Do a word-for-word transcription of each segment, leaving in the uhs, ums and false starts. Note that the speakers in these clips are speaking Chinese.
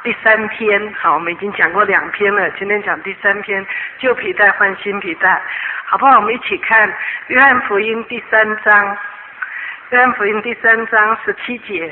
第三篇，好，我们已经讲过两篇了，今天讲第三篇，旧皮带换新皮带，好不好？我们一起看约翰福音第三章，约翰福音第三章十七节。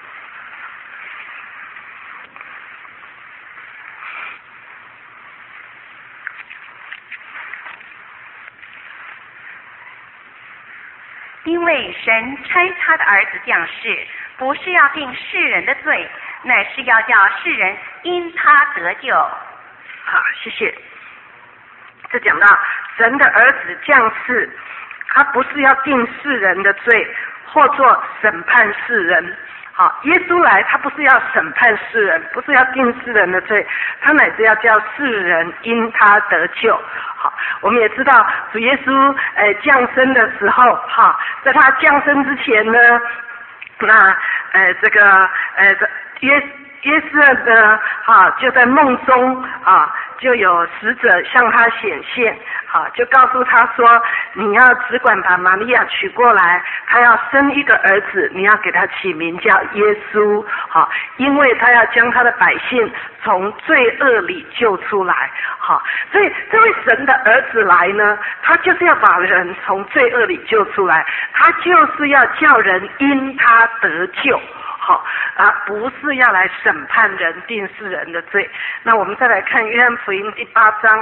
因为神差他的儿子降世，不是要定世人的罪，乃是要叫世人因他得救。 好，谢谢。这讲到神的儿子降世，他不是要定世人的罪，或作审判世人。好，耶稣来，他不是要审判世人，不是要定世人的罪，他乃是要叫世人因他得救。好，我们也知道主耶稣呃降生的时候，哈，在他降生之前呢，那呃这个呃耶耶稣呢，哈，就在梦中啊，就有使者向他显现，好，就告诉他说，你要只管把玛利亚娶过来，他要生一个儿子，你要给他起名叫耶稣，好，因为他要将他的百姓从罪恶里救出来，好，所以这位神的儿子来呢，他就是要把人从罪恶里救出来，他就是要叫人因他得救。好啊，不是要来审判人、定世人的罪。那我们再来看约翰福音第八章，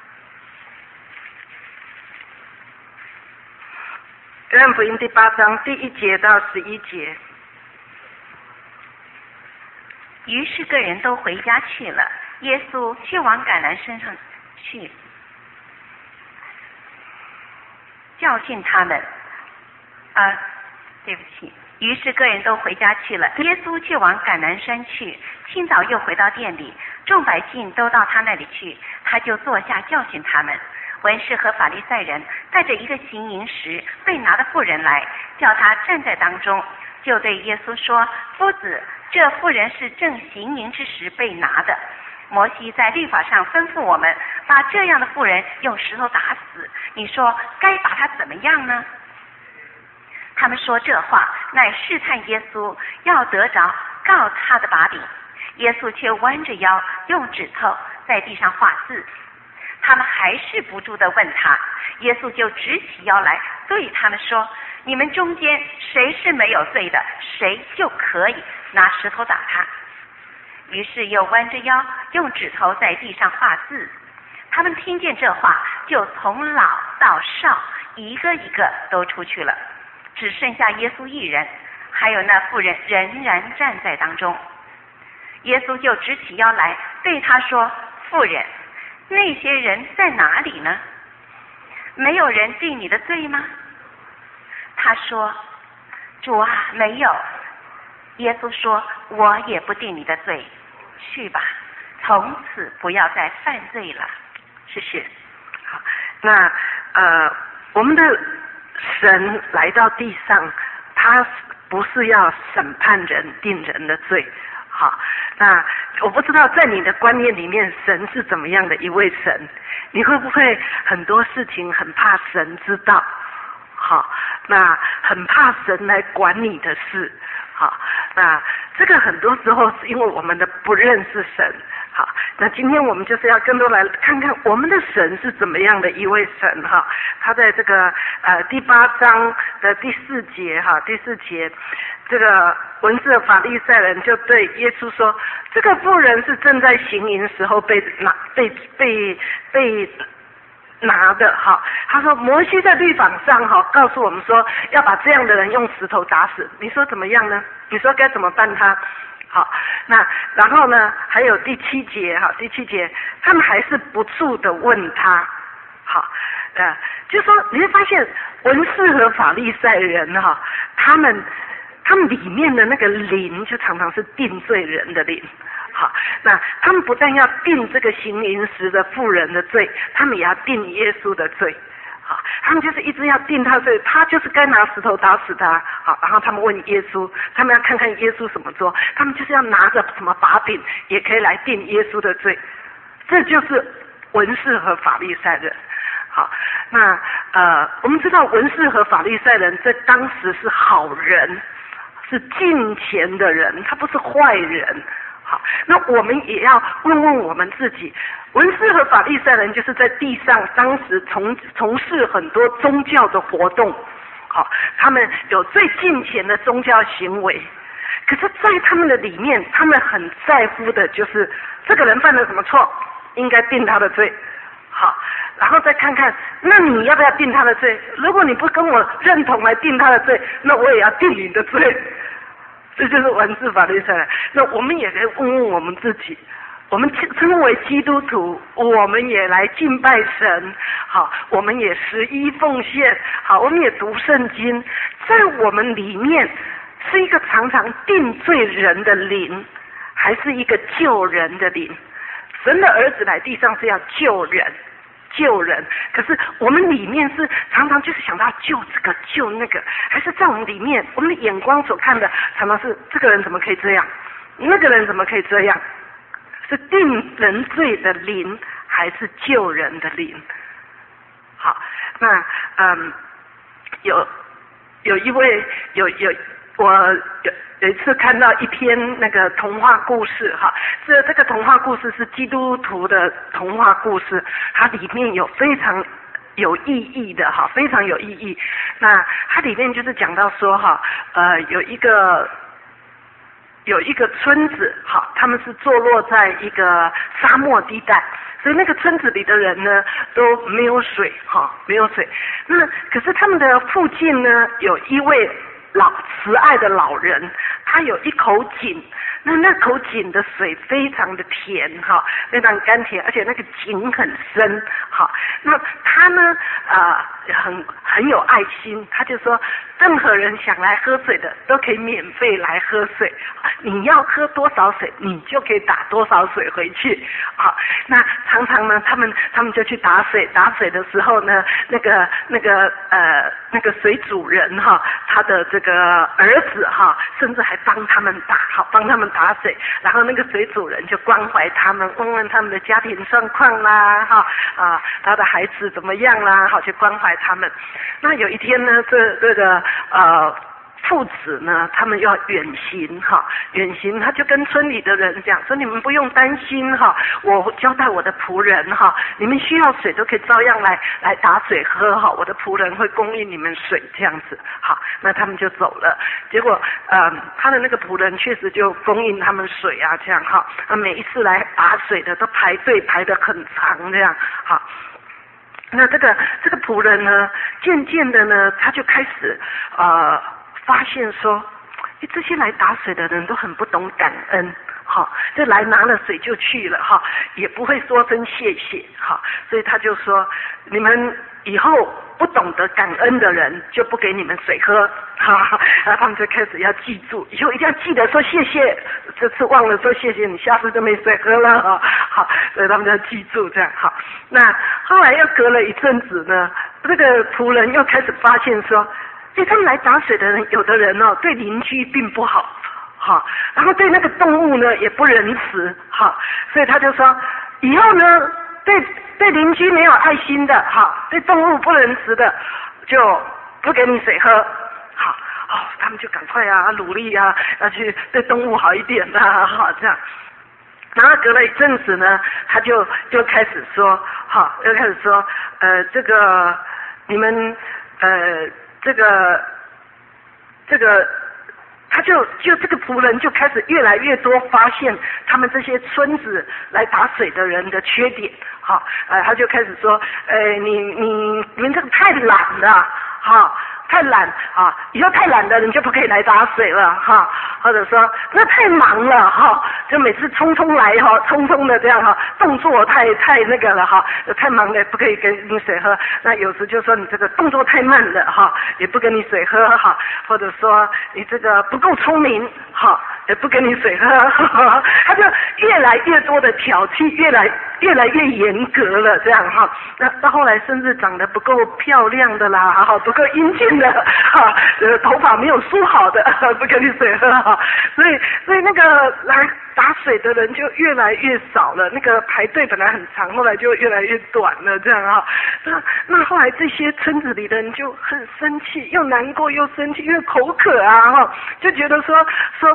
约翰福音第八章第一节到十一节。 于是个人都回家去了，耶稣却往橄榄山上去，教训他们。啊，对不起。于是个人都回家去了，耶稣却往橄榄山去，清早又回到店里，众百姓都到他那里去，他就坐下教训他们。文士和法利赛人带着一个行淫时被拿的妇人来，叫他站在当中，就对耶稣说，夫子，这妇人是正行淫之时被拿的，摩西在律法上吩咐我们把这样的妇人用石头打死，你说该把她怎么样呢？他们说这话乃试探耶稣，要得着告他的把柄。耶稣却弯着腰，用指头在地上画字。他们还是不住地问他，耶稣就直起腰来对他们说，你们中间谁是没有罪的，谁就可以拿石头打他。于是又弯着腰，用指头在地上画字。他们听见这话，就从老到少一个一个都出去了，只剩下耶稣一人，还有那妇人仍然站在当中。耶稣就直起腰来对他说，妇人，那些人在哪里呢？没有人定你的罪吗？他说，主啊，没有。耶稣说，我也不定你的罪，去吧，从此不要再犯罪了。 谢谢。好，那呃，我们的神来到地上，他不是要审判人、定人的罪。好，那我不知道在你的观念里面，神是怎么样的一位神？你会不会很多事情很怕神知道？好，那很怕神来管你的事。好，那这个很多时候是因为我们的不认识神。好，那今天我们就是要更多来看看我们的神是怎么样的一位神哈。他在这个呃第八章的第四节哈，第四节，这个文士的法利赛人就对耶稣说，这个妇人是正在行淫时候被拿被被被拿的哈。他说摩西在律法上哈告诉我们说要把这样的人用石头打死，你说怎么样呢？你说该怎么办他？好，那然后呢，还有第七节哈，第七节他们还是不住的问他，好，呃，就说你会发现文士和法利赛人哈，他们他们里面的那个灵就常常是定罪人的灵。好，那他们不但要定这个行淫时的妇人的罪，他们也要定耶稣的罪。好，他们就是一直要定他罪，他就是该拿石头打死他。好，然后他们问耶稣，他们要看看耶稣怎么做，他们就是要拿着什么把柄，也可以来定耶稣的罪。这就是文士和法利赛人。好，那呃，我们知道文士和法利赛人在当时是好人，是敬虔的人，他不是坏人。 好，那我们也要问问我们自己，文士和法利赛人就是在地上当时从从事很多宗教的活动，好，他们有最近前的宗教行为，可是在他们的里面，他们很在乎的就是这个人犯了什么错，应该定他的罪，好，然后再看看，那你要不要定他的罪？如果你不跟我认同来定他的罪，那我也要定你的罪。这就是文士法利赛人。那我们也可以问问我们自己，我们称为基督徒，我们也来敬拜神，好，我们也十一奉献，好，我们也读圣经，在我们里面是一个常常定罪人的灵，还是一个救人的灵？神的儿子来地上是要救人，救人，可是我们里面是常常就是想到救这个救那个，还是在我们里面，我们的眼光所看的常常是这个人怎么可以这样，那个人怎么可以这样？是定人罪的灵，还是救人的灵？好，那嗯，有有一位有有我有。有一次看到一篇那个童话故事哈，这这个童话故事是基督徒的童话故事，它里面有非常有意义的哈，非常有意义。那它里面就是讲到说哈，呃，有一个有一个村子哈，他们是坐落在一个沙漠地带，所以那个村子里的人呢都没有水哈，没有水。那可是他们的附近呢有一位老慈爱的老人，他有一口井，那那口井的水非常的甜哈，非常甘甜，而且那个井很深哈。那他呢呃很很有爱心，他就说任何人想来喝水的都可以免费来喝水，你要喝多少水你就可以打多少水回去啊。那常常呢他们他们就去打水，打水的时候呢那个那个呃那个水主人哈，他的这个儿子哈，甚至还帮他们打好帮他们打水，然后那个水主人就关怀他们，问问他们的家庭状况啦哈啊他的孩子怎么样啦，好去关怀他们。那有一天呢这这个呃父子呢他们要远行哈，远行他就跟村里的人讲说，你们不用担心哈，我交代我的仆人哈，你们需要水都可以照样来来打水喝哈，我的仆人会供应你们水这样子。好，那他们就走了，结果呃他的那个仆人确实就供应他们水啊这样哈，那每一次来打水的都排队排得很长这样好。那这个这个仆人呢渐渐的呢他就开始呃发现说，这些来打水的人都很不懂感恩，哈，就来拿了水就去了，哈，也不会说声谢谢，哈，所以他就说，你们以后不懂得感恩的人就不给你们水喝，哈哈，然后他们就开始要记住，以后一定要记得说谢谢，这次忘了说谢谢，你下次就没水喝了，哈，好，所以他们就要记住这样，好，那后来又隔了一阵子呢，这个仆人又开始发现说，所以他们来打水的人，有的人哦对邻居并不好，好，然后对那个动物呢也不仁慈，好，所以他就说，以后呢对对邻居没有爱心的，好，对动物不仁慈的，就不给你水喝，好，哦，他们就赶快啊努力啊，要去对动物好一点啊，好这样。然后隔了一阵子呢，他就就开始说，好，又开始说，呃，这个你们呃。这个这个他就就这个仆人就开始越来越多发现他们这些村子来打水的人的缺点，好，呃，他就开始说，呃，你你你们这个太懒了，好，太懒啊，以后太懒的人就不可以来打水了哈，或者说那太忙了哈，就每次匆匆来哈，匆匆的这样哈，动作太太那个了哈，太忙了不可以给你水喝。那有时就说你这个动作太慢了哈，也不给你水喝哈，或者说你这个不够聪明哈，也不给你水喝，呵呵，他就越来越多的挑剔，越来越来越严格了这样哈。那到后来甚至长得不够漂亮的啦，哈，不够英俊的哈，呃，头发没有梳好的，不给你水喝哈。所以所以那个来打水的人就越来越少了，那个排队本来很长，后来就越来越短了这样哈。那那后来这些村子里的人就很生气，又难过又生气，因为口渴啊哈，就觉得说说我们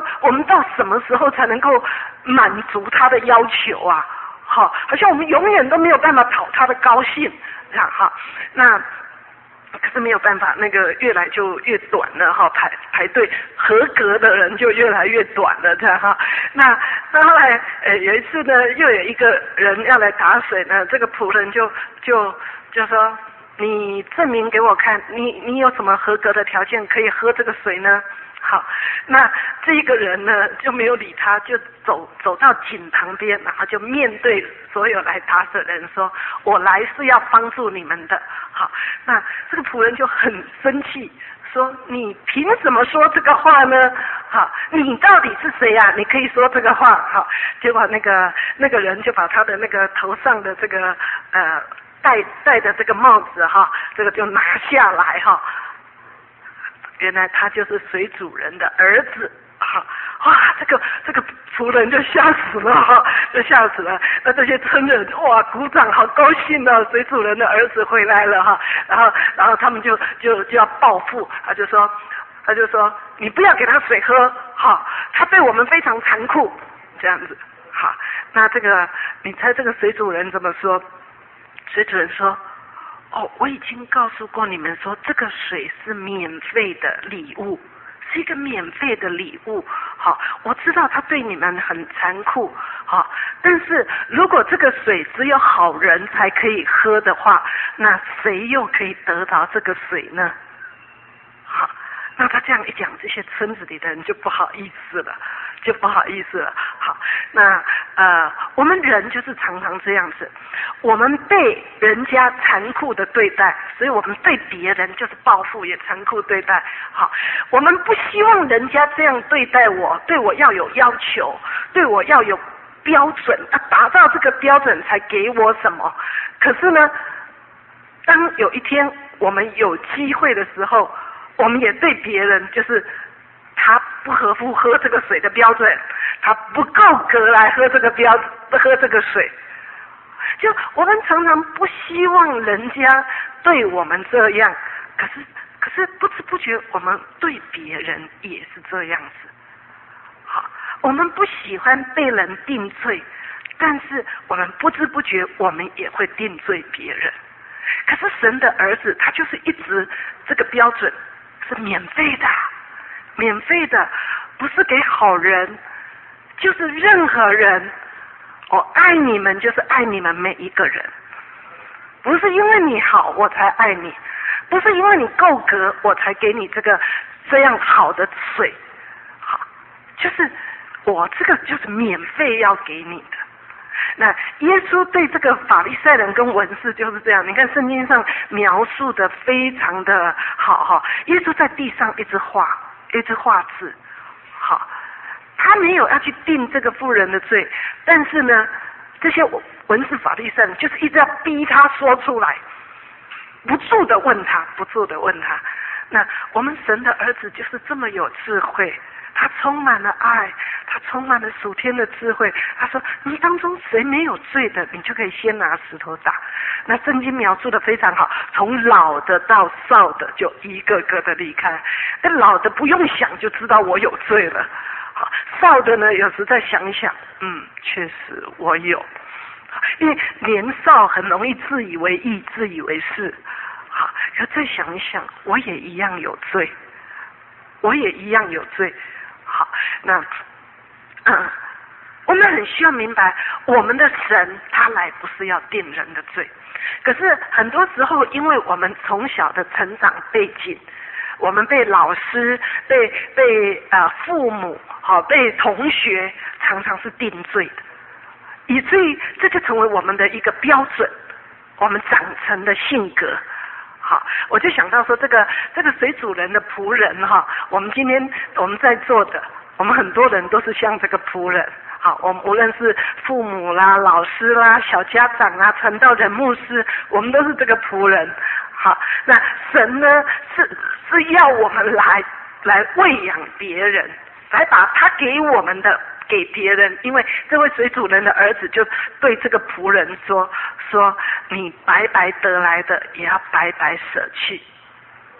到什么时候才能够满足他的要求啊？好，好像我们永远都没有办法讨他的高兴，这样哈。那可是没有办法，那个越来就越短了哈，排排队合格的人就越来越短了，这样哈。那那后来呃有一次呢，又有一个人要来打水呢，这个仆人就就就说，你证明给我看，你你有什么合格的条件可以喝这个水呢？好，那这一个人呢就没有理他，就走走到井旁边，然后就面对所有来打水的人说：“我来是要帮助你们的。”好，那这个仆人就很生气，说：“你凭什么说这个话呢？好，你到底是谁啊？你可以说这个话。”好，结果那个那个人就把他的那个头上的这个呃戴戴的这个帽子哈，这个就拿下来哈。原来他就是水主人的儿子，哈，哇，这个这个仆人就吓死了哈，就吓死了。那这些村人哇，鼓掌，好高兴哦，水主人的儿子回来了哈。然后然后他们就就就要报复，他就说他就说你不要给他水喝，哈，他对我们非常残酷，这样子。好，那这个你猜这个水主人怎么说？水主人说：“哦，我已经告诉过你们说，这个水是免费的礼物，是一个免费的礼物。好，我知道他对你们很残酷，好，但是如果这个水只有好人才可以喝的话，那谁又可以得到这个水呢？好，那他这样一讲，这些村子里的人就不好意思了。”就不好意思了。好，那呃，我们人就是常常这样子，我们被人家残酷的对待，所以我们对别人就是报复，也残酷对待。好，我们不希望人家这样对待我，对我要有要求，对我要有标准，要达到这个标准才给我什么。可是呢，当有一天我们有机会的时候，我们也对别人就是他不合乎喝这个水的标准，他不够格来喝这个标喝这个水。就我们常常不希望人家对我们这样，可是可是不知不觉我们对别人也是这样子。好，我们不喜欢被人定罪，但是我们不知不觉我们也会定罪别人。可是神的儿子他就是一直这个标准是免费的。免费的，不是给好人，就是任何人。我爱你们，就是爱你们每一个人。不是因为你好我才爱你，不是因为你够格我才给你这个这样好的水。好，就是我这个就是免费要给你的。那耶稣对这个法利赛人跟文士就是这样，你看圣经上描述的非常的好哈。耶稣在地上一直画。一直画字，好，他没有要去定这个妇人的罪，但是呢，这些文士法利赛人就是一直要逼他说出来，不住的问他，不住的问他。那我们神的儿子就是这么有智慧，他充满了爱，他充满了属天的智慧。他说：“你当中谁没有罪的，你就可以先拿石头打。”那圣经描述的非常好，从老的到少的就一个个的离开。那老的不用想就知道我有罪了，好，少的呢有时再想一想，嗯，确实我有，因为年少很容易自以为义，自以为是。好，可再想一想，我也一样有罪，我也一样有罪。好，那嗯，我们很需要明白，我们的神他来不是要定人的罪。可是很多时候，因为我们从小的成长背景，我们被老师、被被呃父母、好、被同学，常常是定罪的，以至于这就成为我们的一个标准，我们长成的性格。好，我就想到说，这个这个水主人的仆人哈，我们今天我们在座的，我们很多人都是像这个仆人。好，我们无论是父母啦、老师啦、小家长啦、传道人、牧师，我们都是这个仆人。好，那神呢是是要我们来来喂养别人，来把他给我们的给别人。因为这位水主人的儿子就对这个仆人说说，你白白得来的也要白白舍去。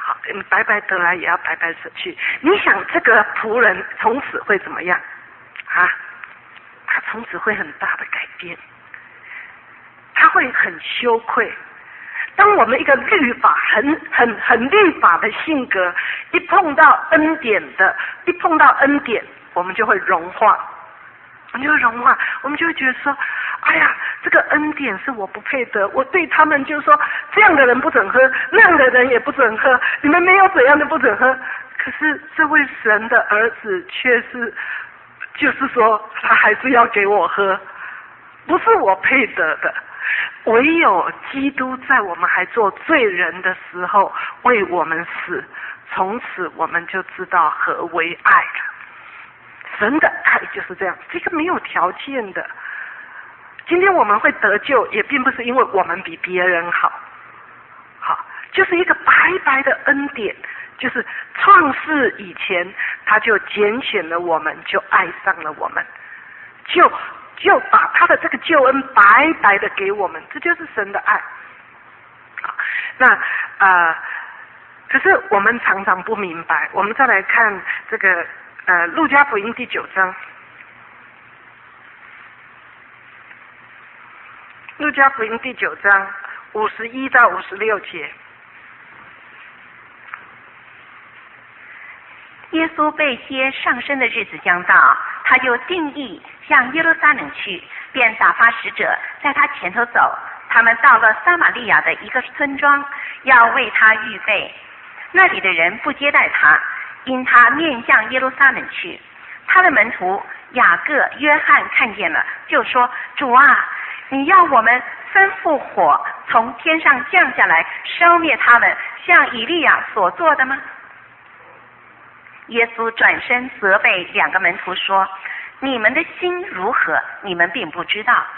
好，你白白得来也要白白舍去。你想这个仆人从此会怎么样啊？他从此会很大的改变，他会很羞愧。当我们一个律法很很很律法的性格，一碰到恩典的，一碰到恩典，我们就会融化，我们就会融化，我们就会觉得说，哎呀，这个恩典是我不配得，我对他们就说，这样的人不准喝，那样的人也不准喝，你们没有怎样的不准喝。可是这位神的儿子却是，就是说他还是要给我喝，不是我配得的。唯有基督在我们还做罪人的时候为我们死，从此我们就知道何为爱了。神的爱就是这样，这个没有条件的。今天我们会得救，也并不是因为我们比别人好，好，就是一个白白的恩典，就是创世以前他就拣选了我们，就爱上了我们，就就把他的这个救恩白白的给我们，这就是神的爱。那呃，可是我们常常不明白。我们再来看这个呃路加福音第九章，路加福音第九章五十一到五十六节。 耶稣被接上升的日子将到，他就定义向耶路撒冷去，便打发使者在他前头走。他们到了撒玛利亚的一个村庄，要为他预备。那里的人不接待他，因他面向耶路撒冷去。他的门徒雅各、约翰看见了，就说：主啊，你要我们吩咐火从天上降下来，烧灭他们，像以利亚所做的吗？耶稣转身责备两个门徒说：你们的心如何，你们并不知道。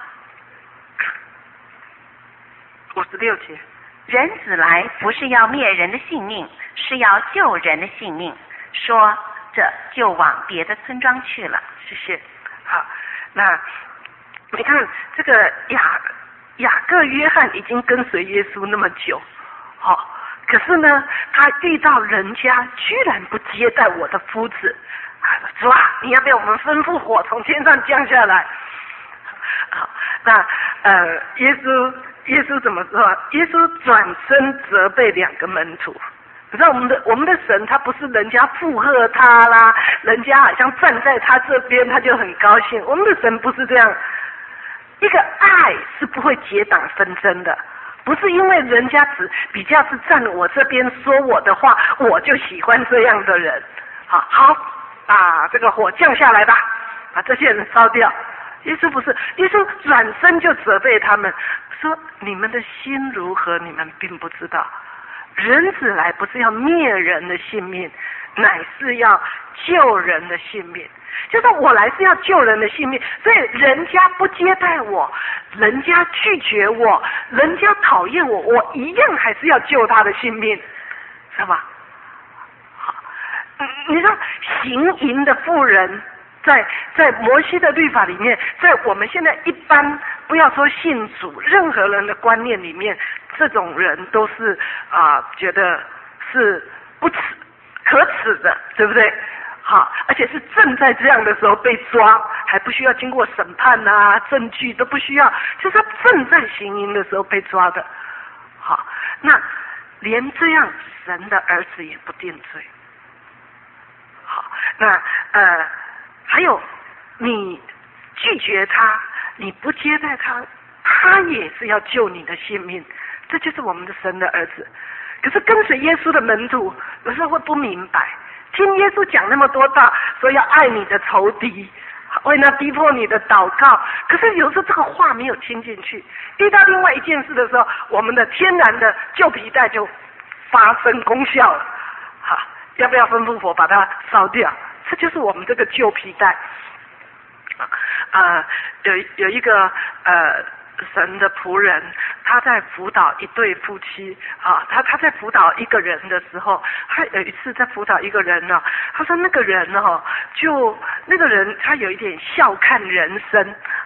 五十六节， 人子来不是要灭人的性命，是要救人的性命。说着就往别的村庄去了。 谢谢。好，那你看这个雅雅各、约翰已经跟随耶稣那么久，好、哦，可是呢，他遇到人家居然不接待我的夫子，主啊，你要被我们吩咐火从天上降下来。好，那呃，耶稣耶稣怎么说？耶稣转身责备两个门徒。你知道我们的我们的神，他不是人家附和他啦，人家好像站在他这边，他就很高兴。我们的神不是这样，一个爱是不会结党纷争的，不是因为人家只比较是站我这边说我的话，我就喜欢这样的人。好，好，把这个火降下来吧，把这些人烧掉。耶稣不是，耶稣转身就责备他们，说你们的心如何，你们并不知道。人子来不是要灭人的性命，乃是要救人的性命。就是我来是要救人的性命，所以人家不接待我，人家拒绝我，人家讨厌我，我一样还是要救他的性命，知道吧？好，你知道行淫的妇人，在在摩西的律法里面，在我们现在一般不要说信主，任何人的观念里面，这种人都是啊、呃、觉得是不耻可耻的，对不对？好，而且是正在这样的时候被抓，还不需要经过审判啊，证据都不需要，就是他正在行淫的时候被抓的。好，那连这样神的儿子也不定罪。好，那呃还有你拒绝他，你不接待他，他也是要救你的性命，这就是我们的神的儿子。可是跟随耶稣的门徒有时候会不明白，听耶稣讲那么多道，说要爱你的仇敌，为那逼迫你的祷告，可是有时候这个话没有听进去。遇到另外一件事的时候，我们的天然的旧皮带就发生功效了。好，要不要吩咐火把它烧掉？这就是我们这个旧皮带。啊、呃，有有一个呃神的仆人，他在辅导一对夫妻啊，他他在辅导一个人的时候，他有一次在辅导一个人呢、啊，他说那个人呢、哦，就那个人他有一点笑看人生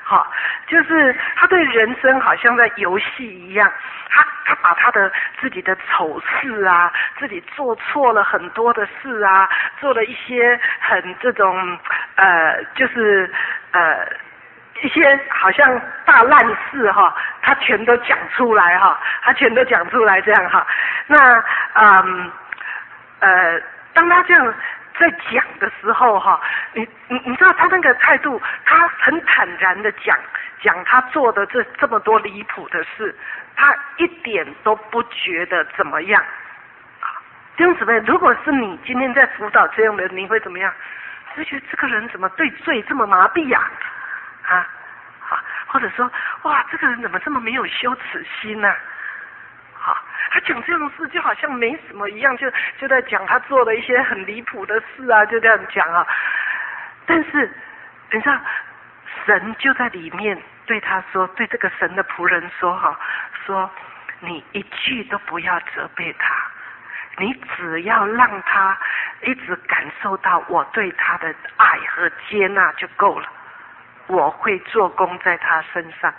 好，就是他对人生好像在游戏一样，他他把他的自己的丑事啊，自己做错了很多的事啊，做了一些很这种呃，就是呃一些好像大烂事哈，他全都讲出来哈，他全都讲出来这样哈。那嗯呃，当他这样在讲的时候哈，你你你知道他那个态度，他很坦然的讲讲他做的这这么多离谱的事，他一点都不觉得怎么样。弟兄姊妹，如果是你今天在辅导这样的人，你会怎么样？就觉得这个人怎么对罪这么麻痹呀、啊？啊，好，或者说哇，这个人怎么这么没有羞耻心呢、啊？好，他讲这样的事就好像没什么一样，就就在讲他做了一些很离谱的事啊，就这样讲啊。但是你知道，神就在里面对他说，对这个神的仆人说哈，说你一句都不要责备他，你只要让他一直感受到我对他的爱和接纳就够了，我会做工在他身上。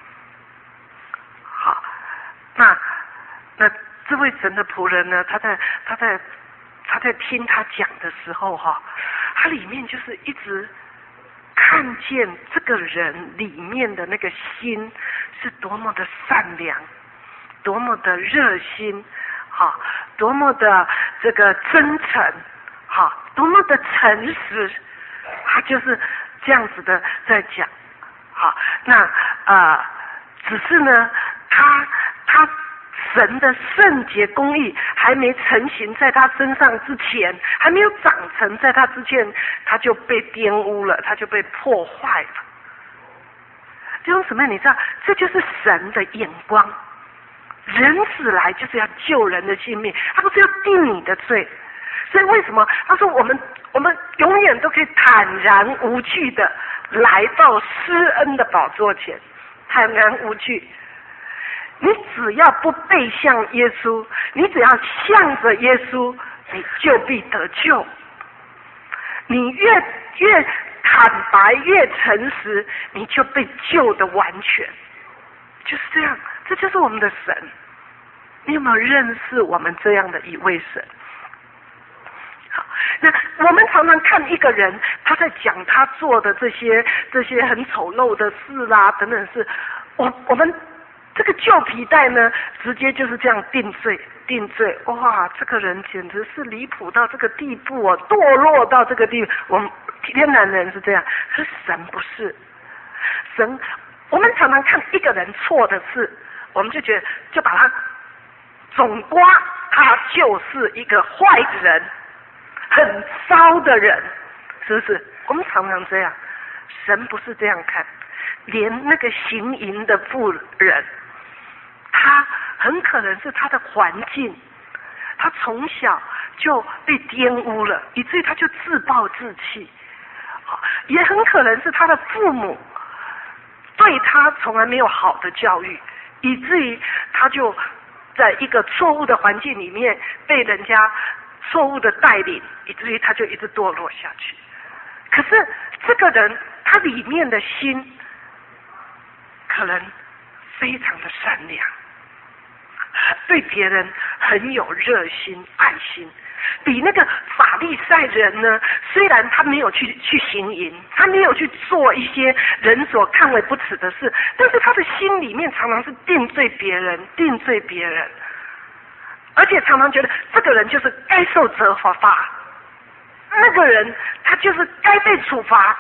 好，那那这位神的仆人呢，他在他在他在听他讲的时候哈，他里面就是一直看见这个人里面的那个心是多么的善良，多么的热心，哈，多么的这个真诚，哈，多么的诚实，他就是这样子的在讲，好，那呃，只是呢，他他神的圣洁公义还没成型在他身上之前，还没有长成在他之前，他就被玷污了，他就被破坏了。弟兄姊妹，你知道，这就是神的眼光。人子来就是要救人的性命，他不是要定你的罪。所以为什么他说我们我们永远都可以坦然无惧的来到施恩的宝座前，坦然无惧。你只要不背向耶稣，你只要向着耶稣，你就必得救。你越越坦白越诚实，你就被救的完全。就是这样，这就是我们的神。你有没有认识我们这样的一位神？好，那我们常常看一个人，他在讲他做的这些这些很丑陋的事啦、啊、等等事，我我们这个旧皮带呢，直接就是这样定罪定罪。哇，这个人简直是离谱到这个地步哦，堕落到这个地步。我们天然人是这样，可是神不是。神，我们常常看一个人错的事，我们就觉得就把他总括，他就是一个坏人，很糟的人，是不是？我们常常这样。神不是这样看，连那个行淫的妇人，他很可能是他的环境，他从小就被玷污了，以至于他就自暴自弃。也很可能是他的父母对他从来没有好的教育，以至于他就在一个错误的环境里面被人家错误的带领，以至于他就一直堕落下去。可是这个人他里面的心可能非常的善良，对别人很有热心爱心，比那个法利赛人呢，虽然他没有去去行淫，他没有去做一些人所看为不耻的事，但是他的心里面常常是定罪别人，定罪别人，而且常常觉得这个人就是该受责罚，那个人他就是该被处罚。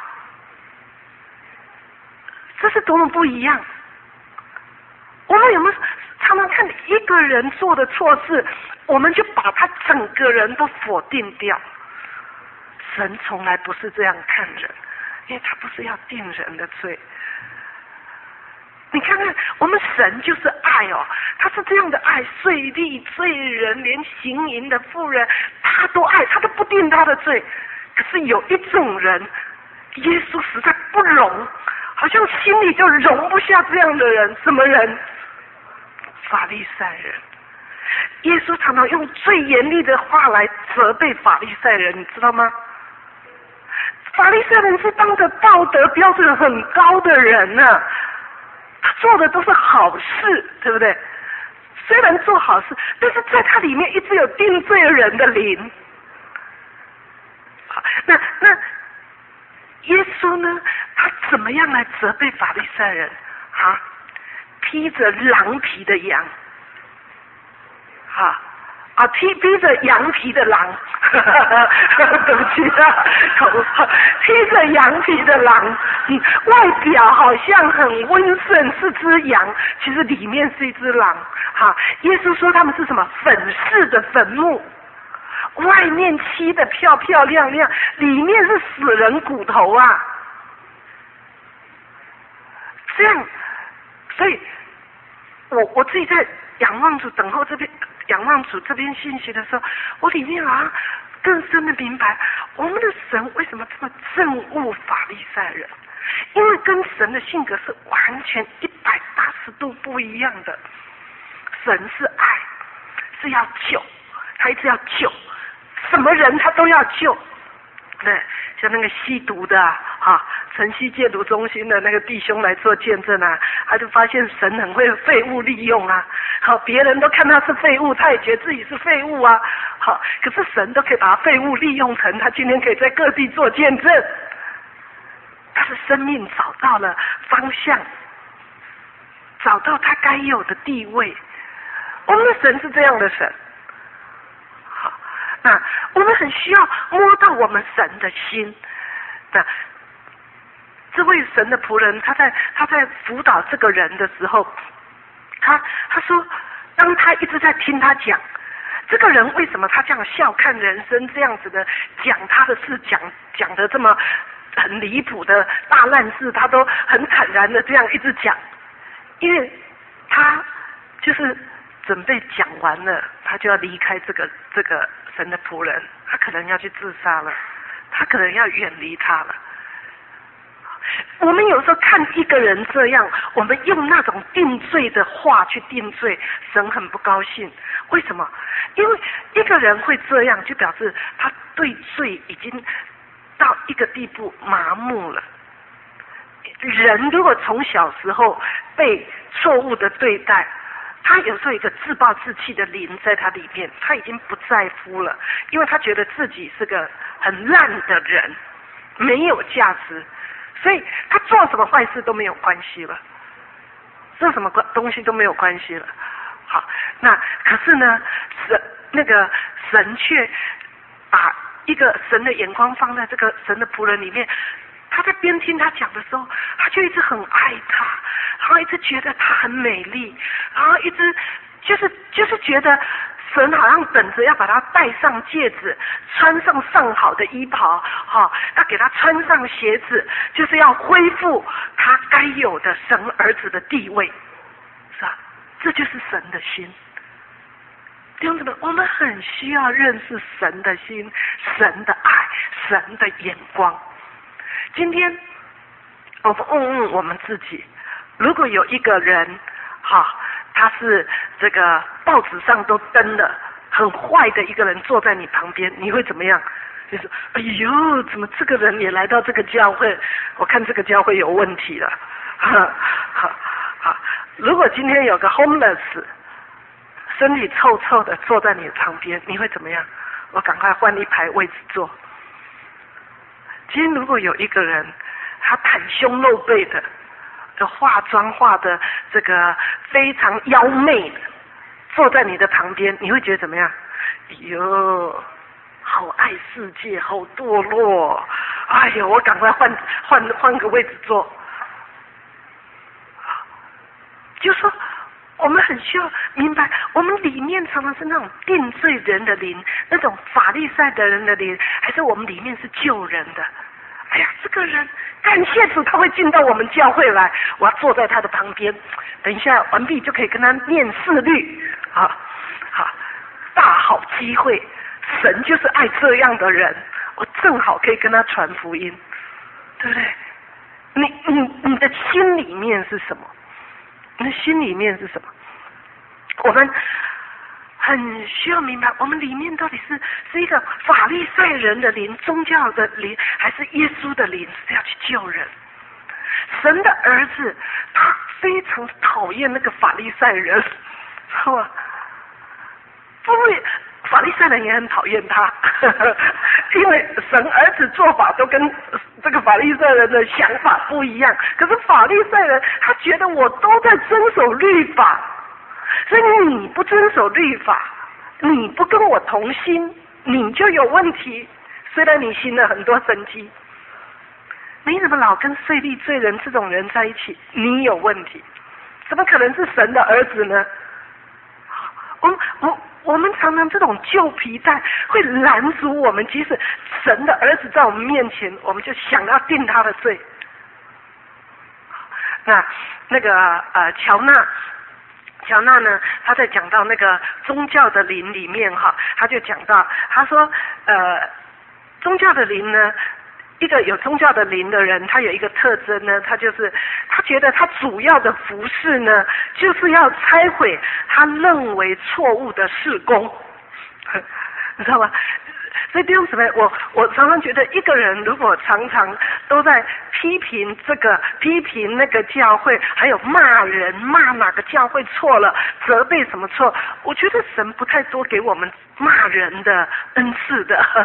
这是多么不一样！我们有没有常常看一个人做的错事，我们就把他整个人都否定掉？神从来不是这样看人，因为他不是要定人的罪。你看看，我们神就是爱哦，他是这样的爱，税吏、罪人，连行淫的妇人，他都爱，他都不定他的罪。可是有一种人，耶稣实在不容，好像心里就容不下这样的人。什么人？法利赛人。耶稣常常用最严厉的话来责备法利赛人，你知道吗？ 法利赛人是当着道德标准很高的人呢、啊，他做的都是好事，对不对？虽然做好事，但是在他里面一直有定罪人的灵。好，那那耶稣呢？他怎么样来责备法利赛人？啊，披着狼皮的羊，哈啊，披披着羊皮的狼，对不起啊，披着羊皮的狼，嗯，外表好像很温顺，是只羊，其实里面是一只狼。哈，耶稣说他们是什么？粉饰的坟墓，外面漆的漂漂亮亮，里面是死人骨头啊。这样，所以我我自己在仰望主等候这边仰望主这边信息的时候，我里面好像更深的明白，我们的神为什么这么憎恶法利赛人，因为跟神的性格是完全一百八十度不一样的。神是爱，是要救，他一直要救，什么人他都要救。对，像那个吸毒的啊，晨曦戒毒中心的那个弟兄来做见证啊，他就发现神很会废物利用啊。好，别人都看他是废物，他也觉得自己是废物啊。好，可是神都可以把他废物利用成他今天可以在各地做见证，他的生命找到了方向，找到他该有的地位。我们的神是这样的神。好，那我们很需要摸到我们神的心。那这位神的仆人，他在他在辅导这个人的时候，他他说，当他一直在听他讲，这个人为什么他这样笑看人生，这样子的讲他的事，讲讲的这么很离谱的大烂事，他都很坦然的这样一直讲，因为他就是准备讲完了，他就要离开这个这个神的仆人，他可能要去自杀了，他可能要远离他了。我们有时候看一个人这样，我们用那种定罪的话去定罪，神很不高兴。为什么？因为一个人会这样，就表示他对罪已经到一个地步麻木了。人如果从小时候被错误的对待，他有时候有一个自暴自弃的灵在他里面，他已经不在乎了，因为他觉得自己是个很烂的人，没有价值，所以他做什么坏事都没有关系了，做什么东西都没有关系了。好，那可是呢，神那个神却把一个神的眼光放在这个神的仆人里面，他在边听他讲的时候，他就一直很爱他，然后一直觉得他很美丽，然后一直就是就是觉得神好像等着要把他戴上戒指，穿上上好的衣袍，哈、哦，要给他穿上鞋子，就是要恢复他该有的神儿子的地位，是吧？这就是神的心。弟兄姊妹，我们很需要认识神的心、神的爱、神的眼光。今天我们问问我们自己，如果有一个人哈、哦，他是这个报纸上都登了很坏的一个人坐在你旁边，你会怎么样？就是哎呦，怎么这个人也来到这个教会？我看这个教会有问题了。哈哈哈，如果今天有个 homeless 身体臭臭的坐在你旁边，你会怎么样？我赶快换一排位置坐。今天如果有一个人他袒胸露背的，的化妆化的这个非常妖媚的坐在你的旁边，你会觉得怎么样？哎呦，好爱世界，好堕落！哎呦，我赶快换换换个位置坐。就说我们很需要明白，我们里面常常是那种定罪人的灵，那种法利赛的人的灵，还是我们里面是救人的？哎呀，这个人感谢主，他会进到我们教会来，我要坐在他的旁边，等一下完毕就可以跟他念四律，啊，好，大好机会，神就是爱这样的人，我正好可以跟他传福音，对不对？你你你的心里面是什么？你的心里面是什么？我们很需要明白，我们里面到底是是一个法利赛人的灵、宗教的灵，还是耶稣的灵，是要去救人。神的儿子他非常讨厌那个法利赛人，知道吗？不会，法利赛人也很讨厌他，因为神儿子做法都跟这个法利赛人的想法不一样。可是法利赛人他觉得我都在遵守律法，所以你不遵守律法，你不跟我同心，你就有问题。虽然你行了很多神迹，你怎么老跟税吏罪人这种人在一起？你有问题，怎么可能是神的儿子呢？我我我们常常这种旧皮带会拦阻我们，即使神的儿子在我们面前，我们就想要定他的罪。那那个呃乔纳。乔纳呢，他在讲到那个宗教的灵里面哈，他就讲到，他说，呃，宗教的灵呢，一个有宗教的灵的人，他有一个特征呢，他就是他觉得他主要的服事呢，就是要拆毁他认为错误的事工，你知道吗？所以弟兄姊妹，我我常常觉得，一个人如果常常都在批评这个、批评那个教会，还有骂人、骂哪个教会错了，责备什么错，我觉得神不太多给我们骂人的恩赐的。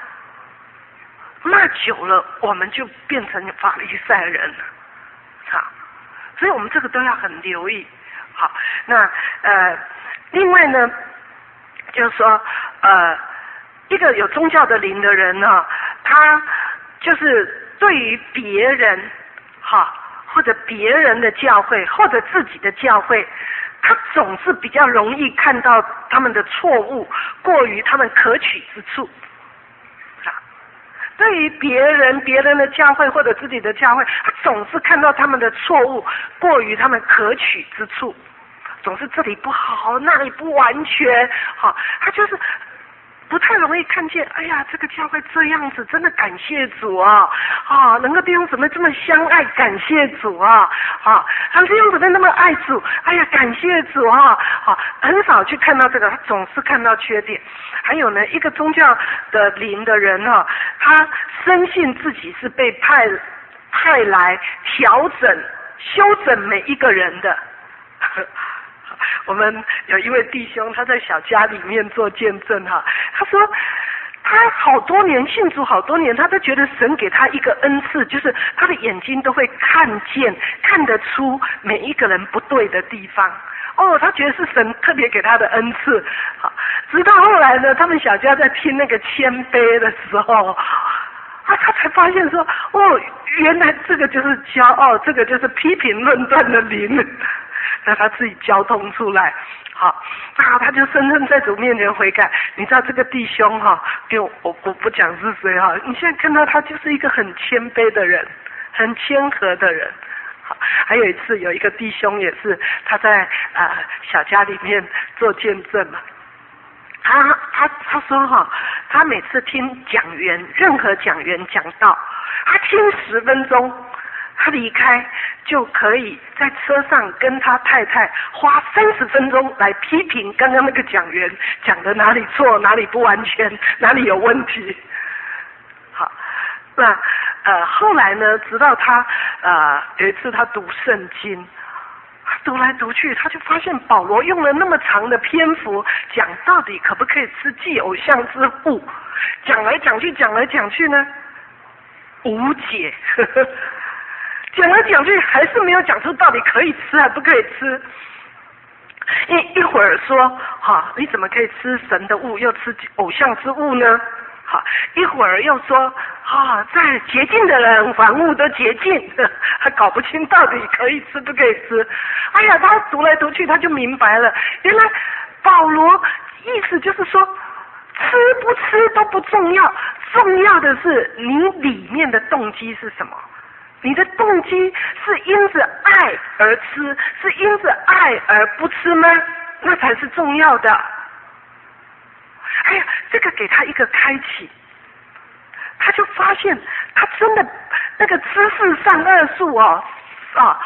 骂久了，我们就变成法利赛人了，好，所以我们这个都要很留意。好，那呃，另外呢，就是说呃。一个有宗教的灵的人呢、啊，他就是对于别人哈，或者别人的教会，或者自己的教会，他总是比较容易看到他们的错误，过于他们可取之处。啊，对于别人、别人的教会或者自己的教会，他总是看到他们的错误，过于他们可取之处，总是这里不好，那里不完全，好，他就是。不太容易看见，哎呀，这个教会这样子，真的感谢主啊！啊，能够弟兄姊妹这么相爱，感谢主啊！啊，他弟兄姊妹那么爱主，哎呀，感谢主啊！啊，很少去看到这个，他总是看到缺点。还有呢，一个宗教的灵的人啊，他深信自己是被派派来调整、修整每一个人的。我们有一位弟兄，他在小家里面做见证哈，他说他好多年信主好多年，他都觉得神给他一个恩赐，就是他的眼睛都会看见看得出每一个人不对的地方。哦，他觉得是神特别给他的恩赐。好，直到后来呢，他们小家在听那个谦卑的时候，啊，他才发现说，哦，原来这个就是骄傲，这个就是批评论断的灵。那他自己交通出来，好，啊，他就深深在主面前悔改。你知道这个弟兄哈，给我我我不讲是谁哈，你现在看到他就是一个很谦卑的人，很谦和的人。好，还有一次有一个弟兄也是他在啊、呃、小家里面做见证嘛，他他他说哈，他每次听讲员任何讲员讲道，他听十分钟。他离开就可以在车上跟他太太花三十分钟来批评刚刚那个讲员讲的哪里错，哪里不完全，哪里有问题。好，那呃后来呢，直到他呃有一次他读圣经，读来读去，他就发现保罗用了那么长的篇幅讲到底可不可以吃祭偶像之物，讲来讲去讲来讲去呢无解。呵呵，讲来讲去还是没有讲出到底可以吃还不可以吃。一一会儿说，哈，你怎么可以吃神的物又吃偶像之物呢？好，一会儿又说，啊，在洁净的人凡物都洁净，还搞不清到底可以吃不可以吃。哎呀，他读来读去他就明白了，原来保罗意思就是说，吃不吃都不重要，重要的是你里面的动机是什么。你的动机是因着爱而吃，是因着爱而不吃吗？那才是重要的。哎呀，这个给他一个开启，他就发现他真的那个知识善恶树哦，啊，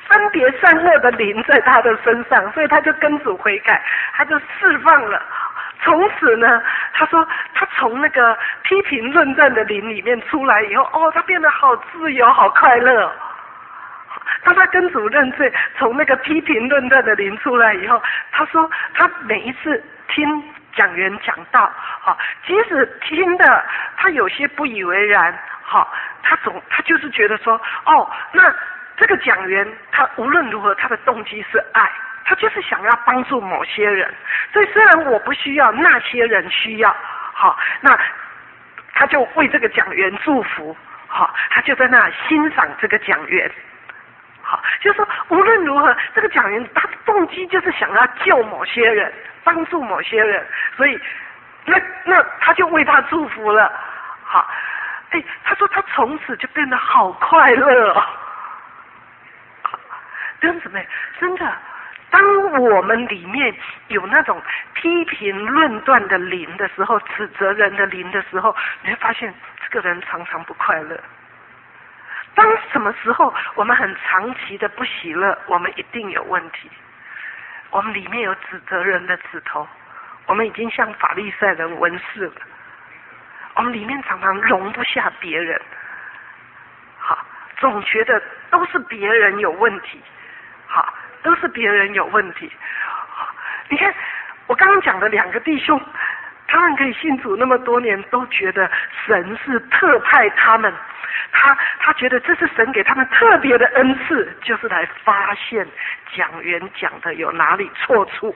分别善恶的灵在他的身上，所以他就跟主悔改，他就释放了。从此呢，他说他从那个批评论断的灵里面出来以后，哦，他变得好自由，好快乐。当他跟主认罪，从那个批评论断的灵出来以后，他说他每一次听讲员讲道，好，即使听的他有些不以为然，好，他总他就是觉得说，哦，那这个讲员他无论如何他的动机是爱，他就是想要帮助某些人，所以虽然我不需要，那些人需要，好，那他就为这个讲员祝福，好，他就在那欣赏这个讲员。好，就是说无论如何，这个讲员他的动机就是想要救某些人，帮助某些人，所以那那他就为他祝福了。好，哎，他说他从此就变得好快乐哦。弟兄姊妹，真的，当我们里面有那种批评论断的灵的时候，指责人的灵的时候，你会发现这个人常常不快乐。当什么时候我们很长期的不喜乐，我们一定有问题。我们里面有指责人的指头，我们已经像法利赛人文士了。我们里面常常容不下别人，好，总觉得都是别人有问题，好，都是别人有问题。好，你看我刚刚讲的两个弟兄，他们可以信主那么多年，都觉得神是特派他们。他他觉得这是神给他们特别的恩赐，就是来发现讲员讲的有哪里错处。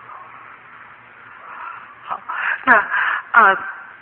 好，那啊、呃，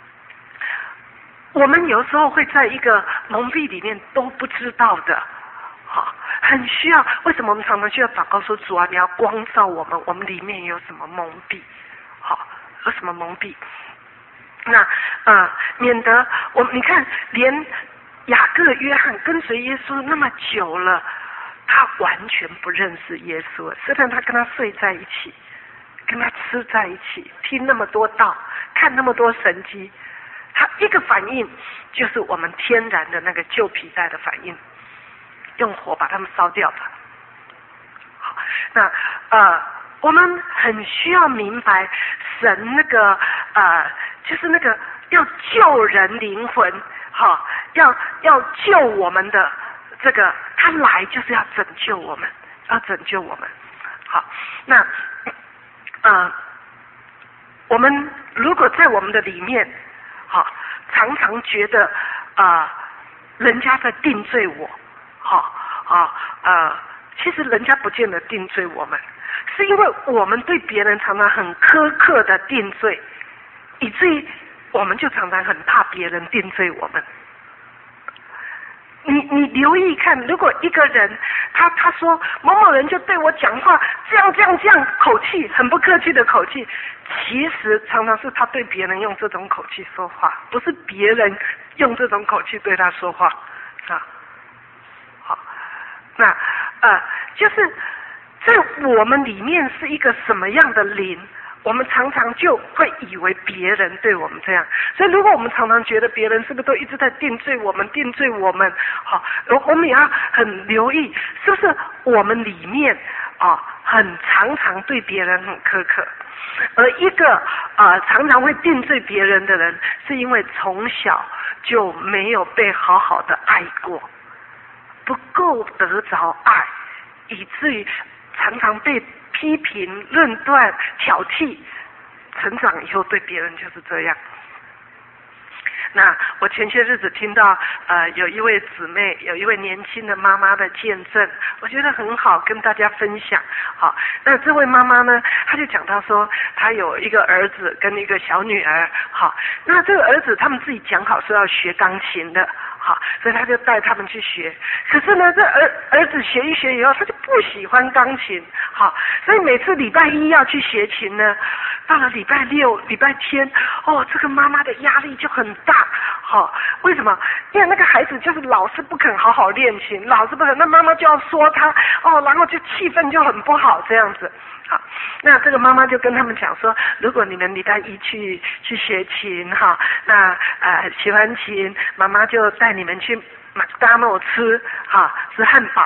我们有时候会在一个蒙蔽里面都不知道的，好，很需要。为什么我们常常需要祷告说，主啊，你要光照我们，我们里面有什么蒙蔽？好，有什么蒙蔽？那啊、呃，免得我你看连。雅各、约翰跟随耶稣那么久了，他完全不认识耶稣。虽然他跟他睡在一起，跟他吃在一起，听那么多道，看那么多神迹，他一个反应就是我们天然的那个旧皮带的反应，用火把他们烧掉吧。好，那呃，我们很需要明白神那个呃，就是那个要救人灵魂。好，要要救我们的这个，他来就是要拯救我们，要拯救我们。好，那呃，我们如果在我们的里面，好，常常觉得啊、呃，人家在定罪我，好啊呃，其实人家不见得定罪我们，是因为我们对别人常常很苛刻的定罪，以至于我们就常常很怕别人定罪我们。你你留意看，如果一个人他他说某某人就对我讲话这样这样这样口气很不客气的口气，其实常常是他对别人用这种口气说话，不是别人用这种口气对他说话啊。好，那呃就是在我们里面是一个什么样的灵，我们常常就会以为别人对我们这样，所以如果我们常常觉得别人是不是都一直在定罪我们，定罪我们，好，我们也要很留意，是不是我们里面啊很常常对别人很苛刻，而一个啊、呃、常常会定罪别人的人，是因为从小就没有被好好的爱过，不够得着爱，以至于常常被批评、论断、挑剔，成长以后对别人就是这样。那我前些日子听到呃有一位姊妹，有一位年轻的妈妈的见证，我觉得很好，跟大家分享。好，那这位妈妈呢，她就讲到说，她有一个儿子跟一个小女儿。好，那这个儿子他们自己讲好说要学钢琴的。好，所以他就带他们去学。可是呢，这儿儿子学一学以后，他就不喜欢钢琴。好，所以每次礼拜一要去学琴呢，到了礼拜六、礼拜天，哦，这个妈妈的压力就很大。好，为什么？因为那个孩子就是老是不肯好好练琴，老是不肯，那妈妈就要说他，哦，然后就气氛就很不好这样子。好，那这个妈妈就跟他们讲说，如果你们礼拜一去去学琴哈，那呃学完琴，妈妈就带你们去麦当劳吃哈，吃汉堡。好，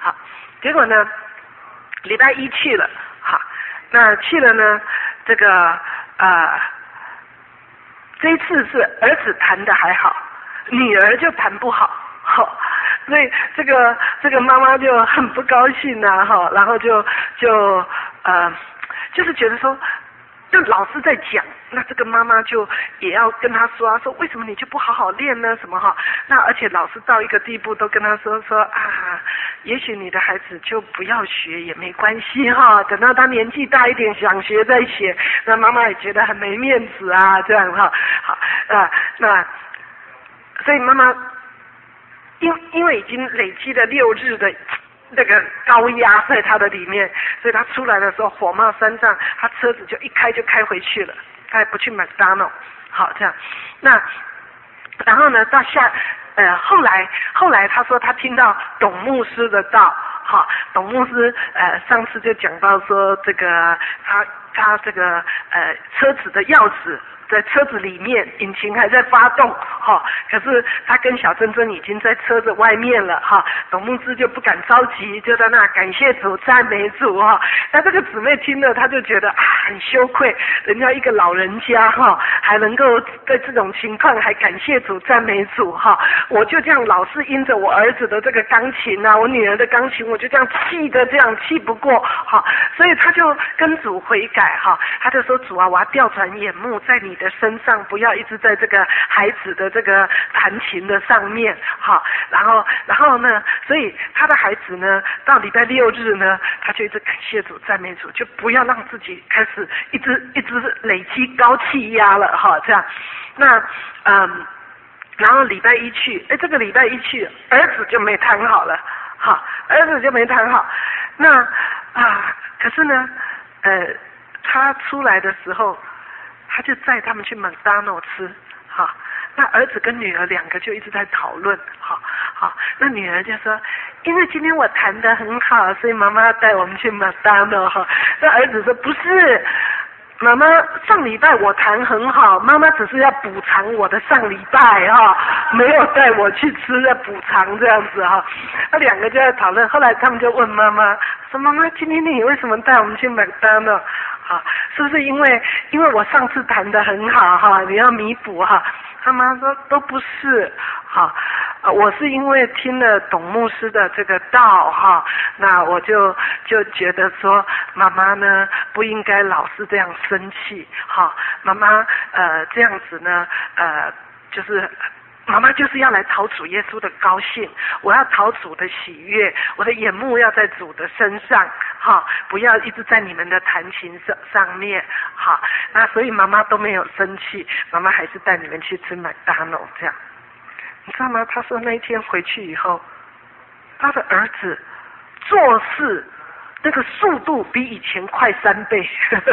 好，结果呢，礼拜一去了，好，那去了呢，这个呃，这一次是儿子弹的还好，女儿就弹不好，好，所以这个这个妈妈就很不高兴呐、啊，哈，然后就就呃，就是觉得说。就老师在讲，那这个妈妈就也要跟他说啊，说为什么你就不好好练呢？什么哈？那而且老师到一个地步都跟他说说啊，也许你的孩子就不要学也没关系哈，等到他年纪大一点想学再学。那妈妈也觉得很没面子啊，这样哈，好啊，那所以妈妈因因为已经累积了六日的。那个高压在他的里面，所以他出来的时候火冒三丈，他车子就一开就开回去了，他也不去麦当劳，好这样。那然后呢，到下呃后来后来他说他听到董牧师的道，好，董牧师呃上次就讲到说这个他他这个呃车子的钥匙。在车子里面，引擎还在发动，哈、哦，可是他跟小珍珍已经在车子外面了，哈、哦，董牧师就不敢着急，就在那感谢主、赞美主，哈、哦。那这个姊妹听了，她就觉得啊很羞愧，人家一个老人家，哈、哦，还能够在这种情况还感谢主、赞美主，哈、哦，我就这样老是因着我儿子的这个钢琴啊，我女儿的钢琴，我就这样气的这样气不过，哈、哦，所以他就跟主悔改，哈、哦，他就说主啊，我要调转眼目在你的身上，不要一直在这个孩子的这个弹琴的上面，好，然后然后呢，所以他的孩子呢，到礼拜六日呢，他就一直感谢主、赞美主，就不要让自己开始一直一直累积高气压了，哈，这样，那嗯，然后礼拜一去，哎，这个礼拜一去，儿子就没弹好了，好，儿子就没弹好，那啊，可是呢，呃，他出来的时候。他就载他们去麦当劳吃，好，那儿子跟女儿两个就一直在讨论，好，好，那女儿就说，因为今天我弹得很好，所以妈妈要带我们去麦当劳，哈，那儿子说不是，妈妈上礼拜我弹很好，妈妈只是要补偿我的上礼拜哈，没有带我去吃要补偿这样子哈，那两个就在讨论，后来他们就问妈妈，说妈妈今天你为什么带我们去麦当劳？啊，是不是因为因为我上次弹得很好哈，你要弥补哈？他妈说都不是，哈，我是因为听了董牧师的这个道哈，那我就就觉得说妈妈呢不应该老是这样生气，哈，妈妈呃这样子呢呃就是。妈妈就是要来讨主耶稣的高兴，我要讨主的喜悦，我的眼目要在主的身上，哈，不要一直在你们的弹琴上上面，好，那所以妈妈都没有生气，妈妈还是带你们去吃麦当劳这样，你知道吗？他说那一天回去以后，他的儿子做事那个速度比以前快三倍，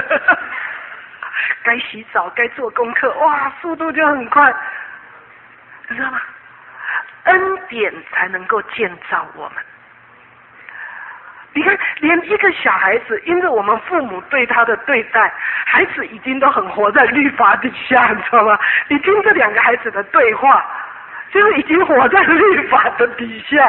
该洗澡该做功课，哇，速度就很快。你知道吗？恩典才能够建造我们。你看，连一个小孩子，因着我们父母对他的对待，孩子已经都很活在律法底下，你知道吗？你听这两个孩子的对话，就是已经活在律法的底下。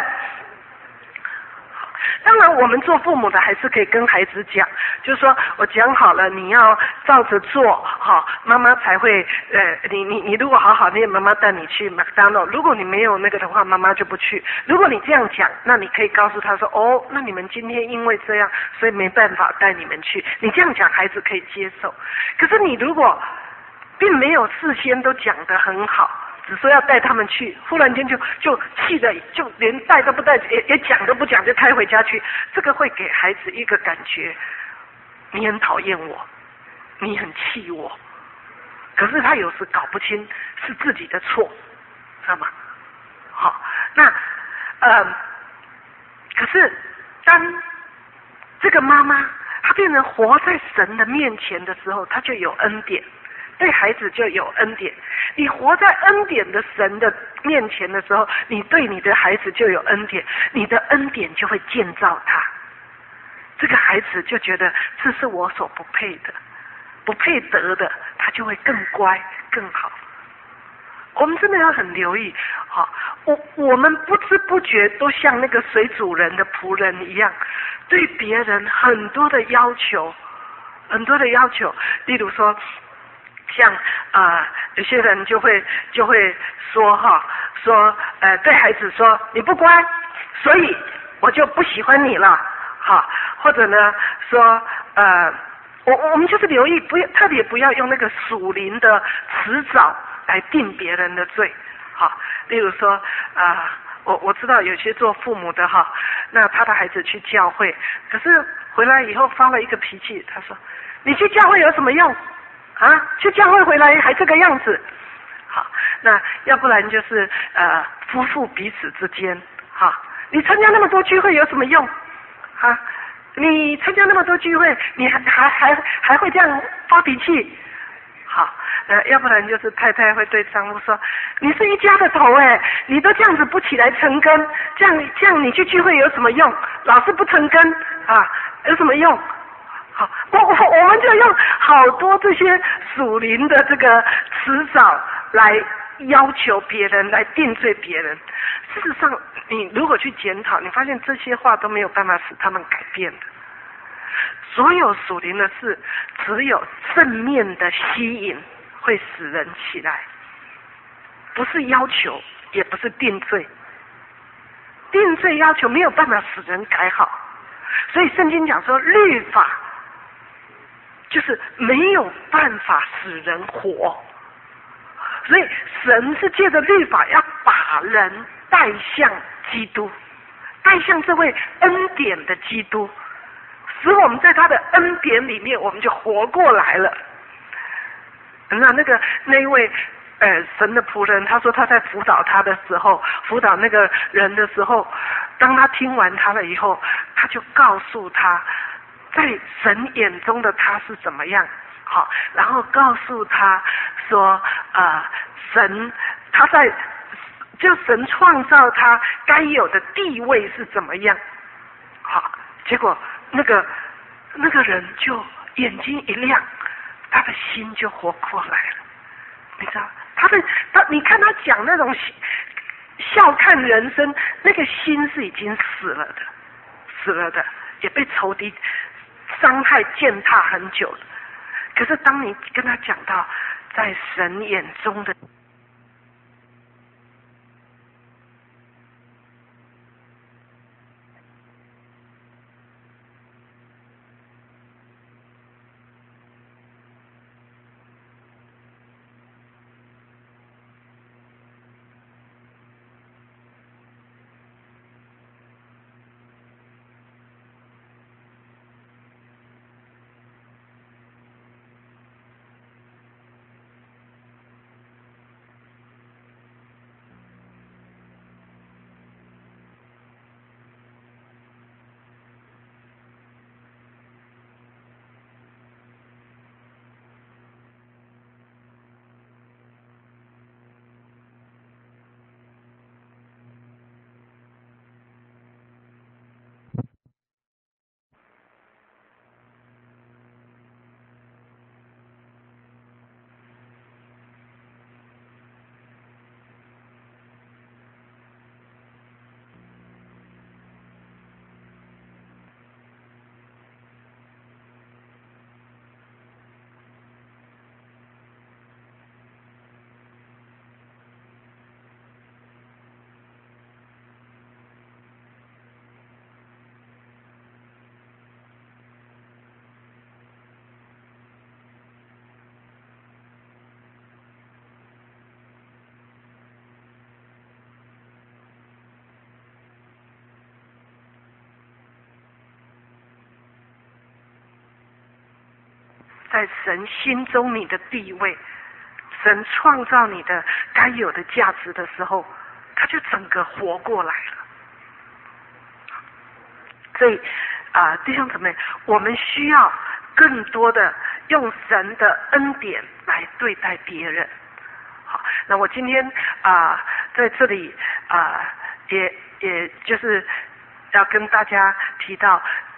当然我们做父母的还是可以跟孩子讲，就是说我讲好了你要照着做，好，妈妈才会呃你你你如果好好念，妈妈带你去麦当劳，如果你没有那个的话，妈妈就不去。如果你这样讲，那你可以告诉他说，哦，那你们今天因为这样所以没办法带你们去，你这样讲孩子可以接受。可是你如果并没有事先都讲得很好，只说要带他们去，忽然间就就气的就连带都不带，也也讲都不讲就开回家去，这个会给孩子一个感觉，你很讨厌我，你很气我，可是他有时搞不清是自己的错，知道吗？好，那呃，可是当这个妈妈她变成活在神的面前的时候，她就有恩典。对孩子就有恩典，你活在恩典的神的面前的时候，你对你的孩子就有恩典，你的恩典就会建造他。这个孩子就觉得这是我所不配的，不配得的，他就会更乖更好。 我们真的要很留意。好，我我们不知不觉都像那个水主人的仆人一样，对别人很多的要求，很多的要求。例如说，像呃有些人就会就会说哈，说呃对孩子说你不乖，所以我就不喜欢你了。好，或者呢说呃我我们就是留意，不要特别不要用那个属灵的辞藻来定别人的罪。好，例如说啊、呃，我我知道有些做父母的哈，那他的孩子去教会，可是回来以后发了一个脾气，他说你去教会有什么用啊？去教会回来还这个样子。好，那要不然就是呃夫妇彼此之间，哈，你参加那么多聚会有什么用啊？你参加那么多聚会，你还还还还会这样发脾气？好，呃，要不然就是太太会对丈夫说：“你是一家的头哎，你都这样子不起来成根，这样这样你去聚会有什么用？老是不成根啊，有什么用？”好，我我我们就用好多这些属灵的这个词藻来要求别人，来定罪别人。事实上，你如果去检讨，你发现这些话都没有办法使他们改变的。所有属灵的事，只有正面的吸引会使人起来，不是要求，也不是定罪。定罪要求没有办法使人改好，所以圣经讲说，律法就是没有办法使人活。所以神是借着律法要把人带向基督，带向这位恩典的基督，使我们在他的恩典里面，我们就活过来了。那那个那一位呃神的仆人，他说他在辅导他的时候，辅导那个人的时候，当他听完他了以后，他就告诉他，在神眼中的他是怎么样。好，然后告诉他说，呃，神他在就神创造他该有的地位是怎么样。好，结果那个那个人就眼睛一亮，他的心就活过来了。你知道，他的他，你看他讲那种笑看人生，那个心是已经死了的，死了的，也被仇敌伤害践踏很久了。可是当你跟他讲到在神眼中的，在神心中你的地位，神创造你的该有的价值的时候，他就整个活过来了。所以啊、呃，弟兄姊妹，我们需要更多的用神的恩典来对待别人。好，那我今天啊、呃、在这里啊、呃、也也就是要跟大家提到，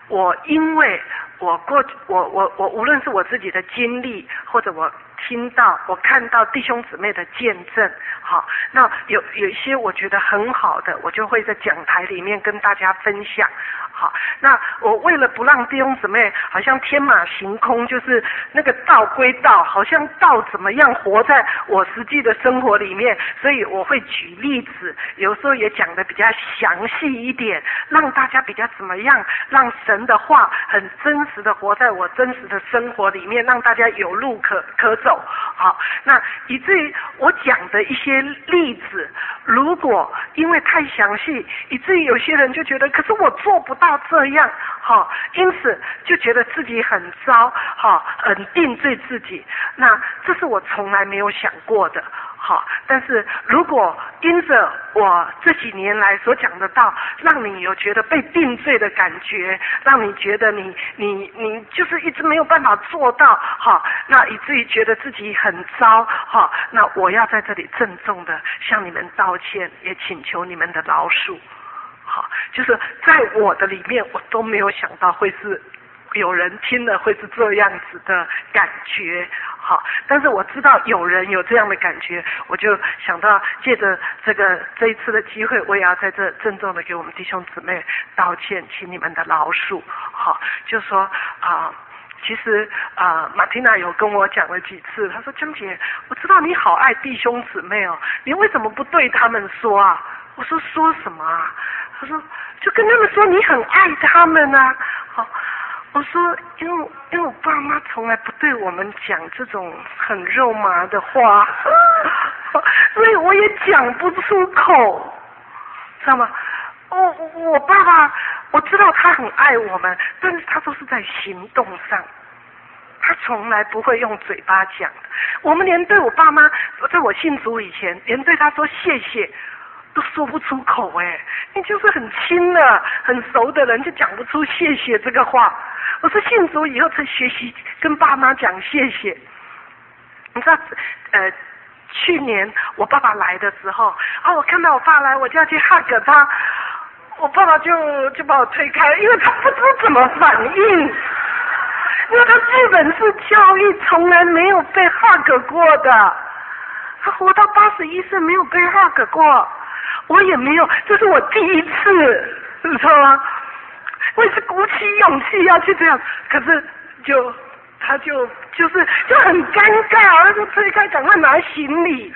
我因为我过我我我无论是我自己的经历，或者我听到我看到弟兄姊妹的见证，好，那有有一些我觉得很好的，我就会在讲台里面跟大家分享。好，那我为了不让弟兄姊妹好像天马行空，就是那个道归道，好像道怎么样活在我实际的生活里面，所以我会举例子，有时候也讲得比较详细一点，让大家比较怎么样，让神的话很真实的活在我真实的生活里面，让大家有路可可走。好，那以至于我讲的一些例子，如果因为太详细，以至于有些人就觉得，可是我做不到这样，好，因此就觉得自己很糟，好，很定罪自己。那这是我从来没有想过的。好，但是如果因着我这几年来所讲的道，让你有觉得被定罪的感觉，让你觉得你你你就是一直没有办法做到，好，那以至于觉得自己很糟，好，那我要在这里郑重的向你们道歉，也请求你们的饶恕。好，就是在我的里面，我都没有想到会是有人听了会是这样子的感觉。好，但是我知道有人有这样的感觉，我就想到借着这个这一次的机会，我也要在这郑重的给我们弟兄姊妹道歉，请你们的饶恕。好，就说啊、呃，其实啊、呃，马蒂娜有跟我讲了几次，她说江姐，我知道你好爱弟兄姊妹哦，你为什么不对他们说啊？我说说什么啊？她说就跟他们说你很爱他们啊。好。我说，因为因为我爸妈从来不对我们讲这种很肉麻的话，所以我也讲不出口，知道吗？我我爸爸，我知道他很爱我们，但是他都是在行动上，他从来不会用嘴巴讲的。我们连对我爸妈，在我信主以前，连对他说谢谢都说不出口。哎，你就是很亲的、很熟的人，就讲不出谢谢这个话。我是信主以后才学习跟爸妈讲谢谢。你知道，呃，去年我爸爸来的时候，啊，我看到我爸来，我就要去 hug 他，我爸爸就就把我推开，因为他不知怎么反应，因为他日本式教育从来没有被 hug 过的，他活到八十一岁没有被 hug 过，我也没有，这是我第一次，你知道吗？我也是鼓起勇气要去这样，可是就他就就是就很尴尬，他就推开赶快拿行李，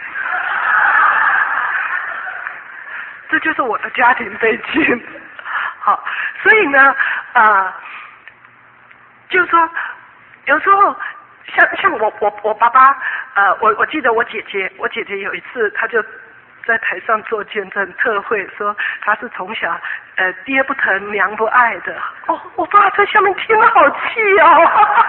这就是我的家庭背景。好，所以呢，呃，就是说有时候像像我我我爸爸，呃，我我记得我姐姐，我姐姐有一次，她就在台上做见证特会，说她是从小呃爹不疼娘不爱的。哦，我爸在下面听了好气哦，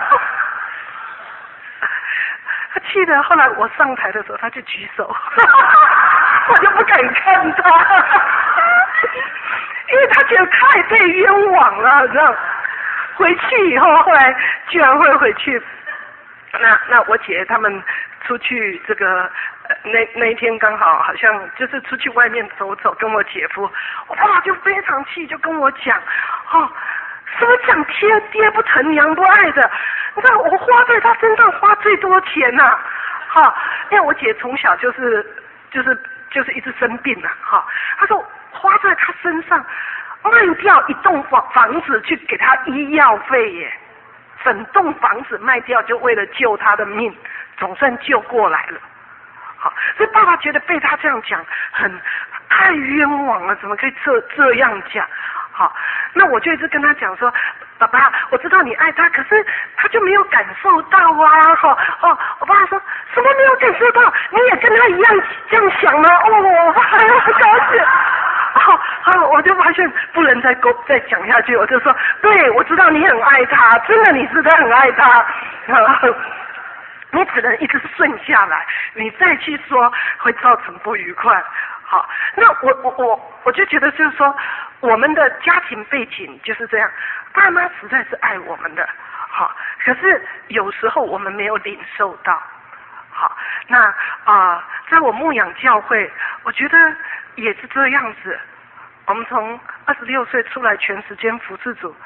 他气的。后来我上台的时候，他就举手，我就不敢看他，因为他觉得太被冤枉了，这样。回去以后，后来居然会回去。那那我姐他们出去这个呃那那一天刚好好像就是出去外面走走，跟我姐夫，我爸爸就非常气，就跟我讲，哦，什么讲爹爹不疼娘不爱的，你知道我花在他身上花最多钱呐、啊，哈，因为我姐从小就是就是就是一直生病了、啊，哈，他说花在他身上卖掉一栋房房子去给他医药费耶。整栋房子卖掉，就为了救他的命，总算救过来了。好，所以爸爸觉得被他这样讲很太冤枉了，怎么可以这这样讲？好，那我就一直跟他讲说，爸爸，我知道你爱他，可是他就没有感受到啊！哈哦，我爸爸说什么没有感受到？你也跟他一样这样想吗？哦，我很高兴。好，好，我就发现不能再沟再讲下去，我就说，对，我知道你很爱他，真的你是真的很爱他，你只能一直顺下来，你再去说会造成不愉快。好，那我我我我就觉得就是说，我们的家庭背景就是这样，爸妈实在是爱我们的，好，可是有时候我们没有领受到。好，那啊、呃，在我牧养教会，我觉得也是这样子。我们从二十六岁出来全时间服侍主，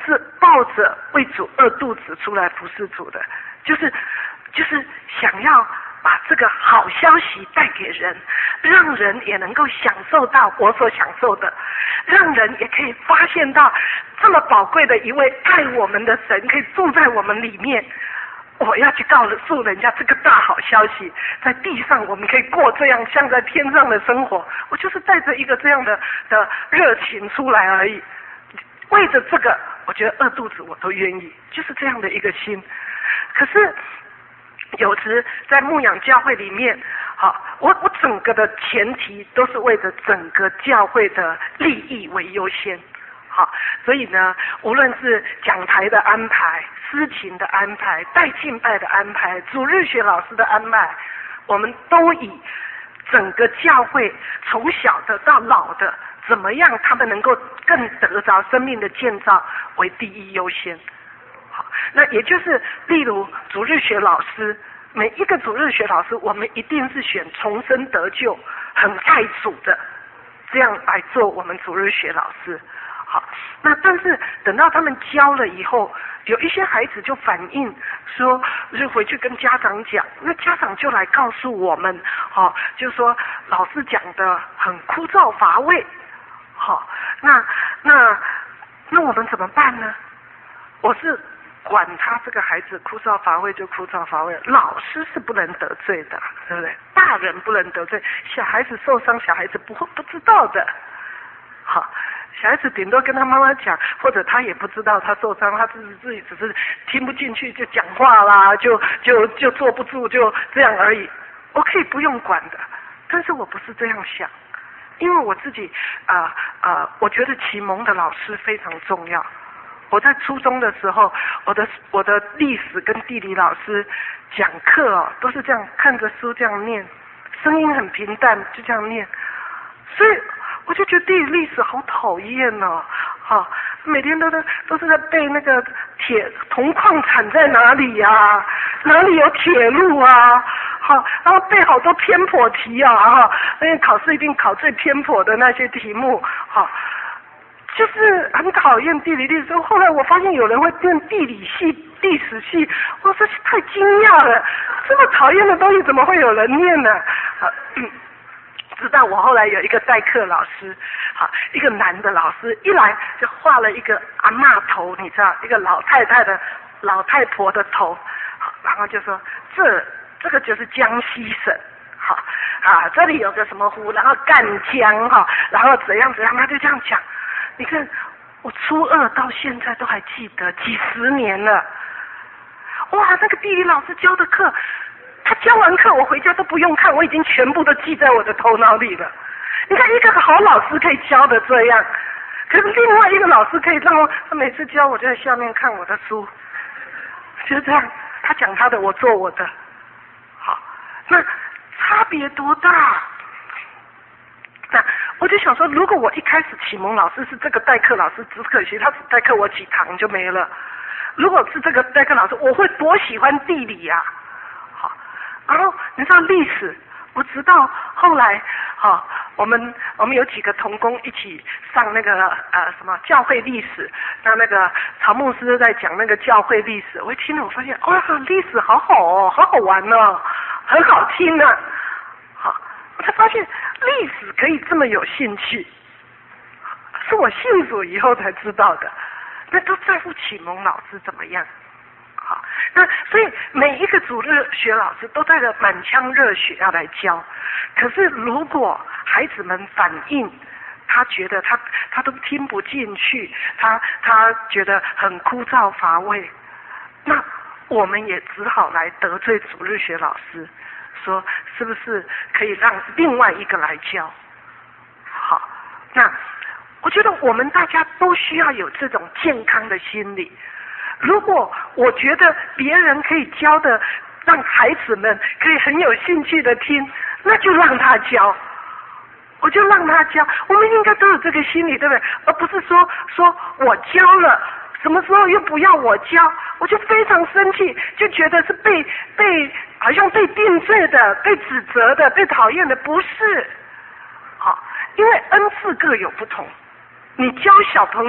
是抱着为主饿肚子出来服侍主的，就是就是想要把这个好消息带给人，让人也能够享受到我所享受的，让人也可以发现到这么宝贵的一位爱我们的神可以住在我们里面。我要去告诉人家这个大好消息，在地上我们可以过这样像在天上的生活。我就是带着一个这样的的热情出来而已，为着这个我觉得饿肚子我都愿意，就是这样的一个心。可是有时在牧养教会里面，好，我我整个的前提都是为着整个教会的利益为优先。好，所以呢，无论是讲台的安排、司琴的安排、带敬拜的安排、主日学老师的安排，我们都以整个教会从小的到老的，怎么样他们能够更得着生命的建造为第一优先。好，那也就是例如主日学老师，每一个主日学老师，我们一定是选重生得救、很爱主的，这样来做我们主日学老师。好，那但是等到他们教了以后，有一些孩子就反映说，就回去跟家长讲，那家长就来告诉我们，好、哦，就说老师讲的很枯燥乏味，好、哦，那那那我们怎么办呢？我是管他这个孩子枯燥乏味就枯燥乏味，老师是不能得罪的，对不对？大人不能得罪，小孩子受伤，小孩子不会不知道的，好。小孩子顶多跟他妈妈讲，或者他也不知道他受伤，他自己自己只是听不进去就讲话啦，就就就坐不住，就这样而已。我可以不用管的，但是我不是这样想，因为我自己啊啊、呃呃，我觉得启蒙的老师非常重要。我在初中的时候，我的我的历史跟地理老师讲课哦，都是这样看着书这样念，声音很平淡，就这样念，所以。我就觉得地理历史好讨厌哦，好、哦，每天都在都是在背那个铁铜矿产在哪里呀、啊，哪里有铁路啊，好，然后背好多偏颇题啊，哈，因为考试一定考最偏颇的那些题目，好，就是很讨厌地理历史。后来我发现有人会念地理系、历史系，我真是太惊讶了，这么讨厌的东西怎么会有人念呢？啊嗯直到我后来有一个代课老师，好，一个男的老师，一来就画了一个阿嬷头，你知道，一个老太太的老太婆的头，好，然后就说这这个就是江西省，好啊，这里有个什么湖，然后赣江哈，然后怎样怎样，他就这样讲。你看，我初二到现在都还记得，几十年了。哇，那个地理老师教的课。他教完课，我回家都不用看，我已经全部都记在我的头脑里了。你看，一个好老师可以教的这样，可是另外一个老师可以让我，他每次教我就在下面看我的书，就这样，他讲他的，我做我的。好，那差别多大？那我就想说，如果我一开始启蒙老师是这个代课老师，只可惜他只代课我几堂就没了。如果是这个代课老师，我会多喜欢地理呀、啊。然后你知道历史，我直到后来，哈、哦，我们我们有几个同工一起上那个呃什么教会历史，那那个曹牧师在讲那个教会历史，我一听了我发现，哇，历史好好哦，好好玩哦，很好听啊，好，我才发现历史可以这么有兴趣，是我信主以后才知道的，那都在乎启蒙老师怎么样。好，那所以每一个主日学老师都带着满腔热血要来教，可是如果孩子们反映，他觉得他他都听不进去，他他觉得很枯燥乏味，那我们也只好来得罪主日学老师，说是不是可以让另外一个来教？好，那我觉得我们大家都需要有这种健康的心理。如果我觉得别人可以教的，让孩子们可以很有兴趣的听，那就让他教，我就让他教。我们应该都有这个心理，对不对？而不是说说我教了，什么时候又不要我教，我就非常生气，就觉得是被被好像被定罪的、被指责的、被讨厌的，不是。好，因为恩赐各有不同。你教小朋友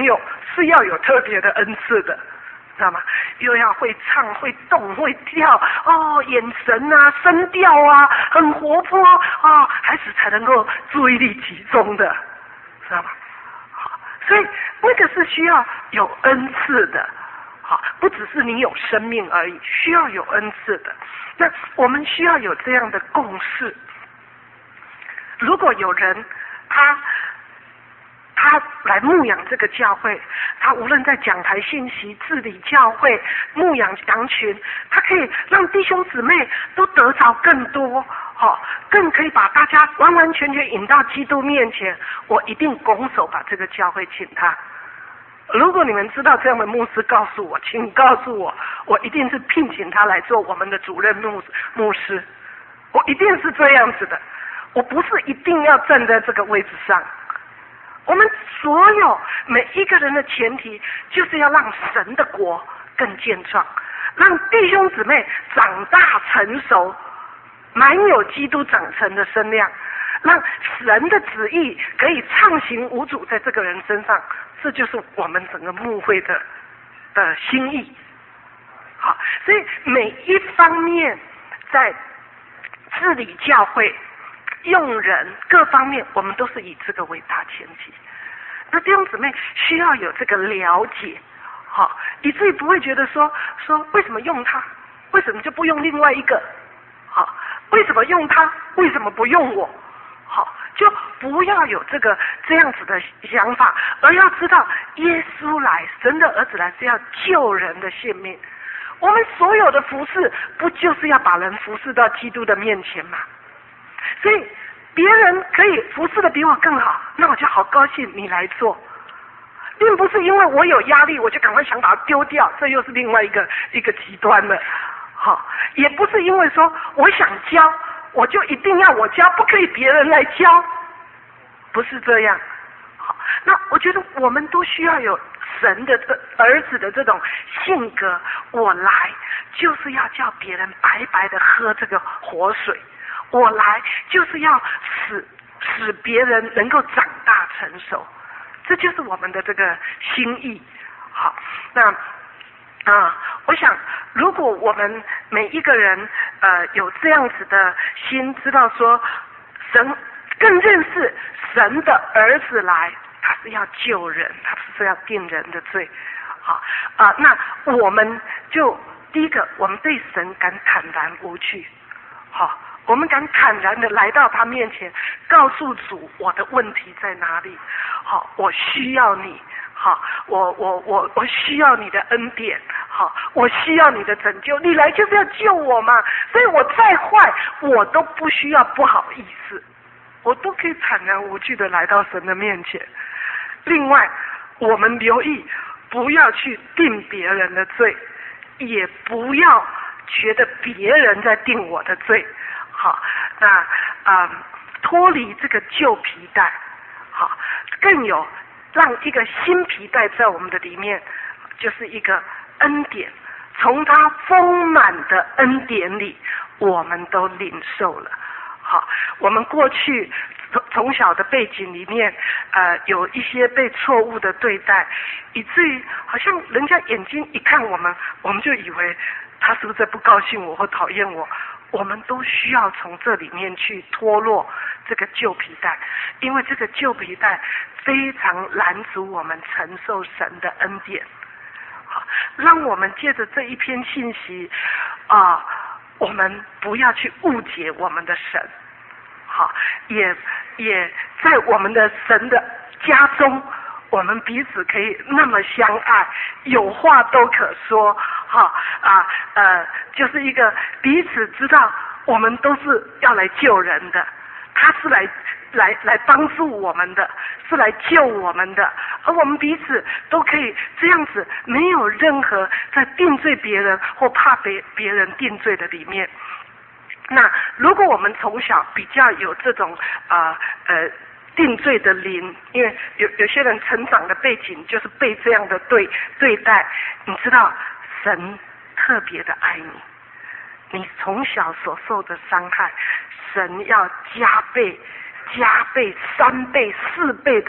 是要有特别的恩赐的，知道吗？又要会唱、会动、会跳，哦，眼神啊、声调啊，很活泼啊、哦，孩子才能够注意力集中的，知道吗？好，所以那个是需要有恩赐的，好，不只是你有生命而已，需要有恩赐的。那我们需要有这样的共识。如果有人他他来牧养这个教会，他无论在讲台信息、治理教会、牧养羊群，他可以让弟兄姊妹都得着更多，哦，更可以把大家完完全全引到基督面前。我一定拱手把这个教会请他。如果你们知道这样的牧师，告诉我，请告诉我，我一定是聘请他来做我们的主任牧牧师。我一定是这样子的，我不是一定要站在这个位置上。我们所有每一个人的前提，就是要让神的国更健壮，让弟兄姊妹长大成熟，满有基督长成的身量，让神的旨意可以畅行无阻在这个人身上。这就是我们整个牧会的的心意。好，所以每一方面在治理教会、用人各方面，我们都是以这个为大前提。那弟兄姊妹需要有这个了解，好，以至于不会觉得说说为什么用他，为什么就不用另外一个？好，为什么用他，为什么不用我？好，就不要有这个这样子的想法，而要知道耶稣来，神的儿子来是要救人的性命。我们所有的服事，不就是要把人服事到基督的面前吗？所以别人可以服侍的比我更好，那我就好高兴你来做，并不是因为我有压力我就赶快想把它丢掉，这又是另外一个一个极端了。好，也不是因为说我想教我就一定要我教，不可以别人来教，不是这样。好，那我觉得我们都需要有神的这儿子的这种性格，我来就是要叫别人白白的喝这个活水，我来就是要使使别人能够长大成熟，这就是我们的这个心意。好，那啊，我想如果我们每一个人呃有这样子的心，知道说神更认识神的儿子来，他是要救人，他不是要定人的罪。好啊、呃，那我们就第一个，我们对神敢坦然无惧。好，我们敢坦然的来到他面前，告诉主我的问题在哪里。好，我需要你。好，我我我我需要你的恩典。好，我需要你的拯救，你来就是要救我嘛。所以我再坏，我都不需要不好意思，我都可以坦然无惧的来到神的面前。另外，我们留意不要去定别人的罪，也不要觉得别人在定我的罪。好，那啊、呃，脱离这个旧皮带，好，更有让一个新皮带在我们的里面，就是一个恩典，从他丰满的恩典里，我们都领受了。好，我们过去从从小的背景里面，呃，有一些被错误的对待，以至于好像人家眼睛一看我们，我们就以为他是不是在不高兴我或讨厌我。我们都需要从这里面去脱落这个旧皮带，因为这个旧皮带非常拦阻我们承受神的恩典。好，让我们借着这一篇信息啊、呃，我们不要去误解我们的神。好，也也在我们的神的家中，我们彼此可以那么相爱，有话都可说。好啊呃，就是一个彼此知道我们都是要来救人的，他是来来来帮助我们的，是来救我们的，而我们彼此都可以这样子，没有任何在定罪别人或怕别别人定罪的里面。那如果我们从小比较有这种啊 呃, 呃定罪的灵，因为有有些人成长的背景就是被这样的对对待，你知道神特别的爱你，你从小所受的伤害，神要加倍、加倍、三倍、四倍的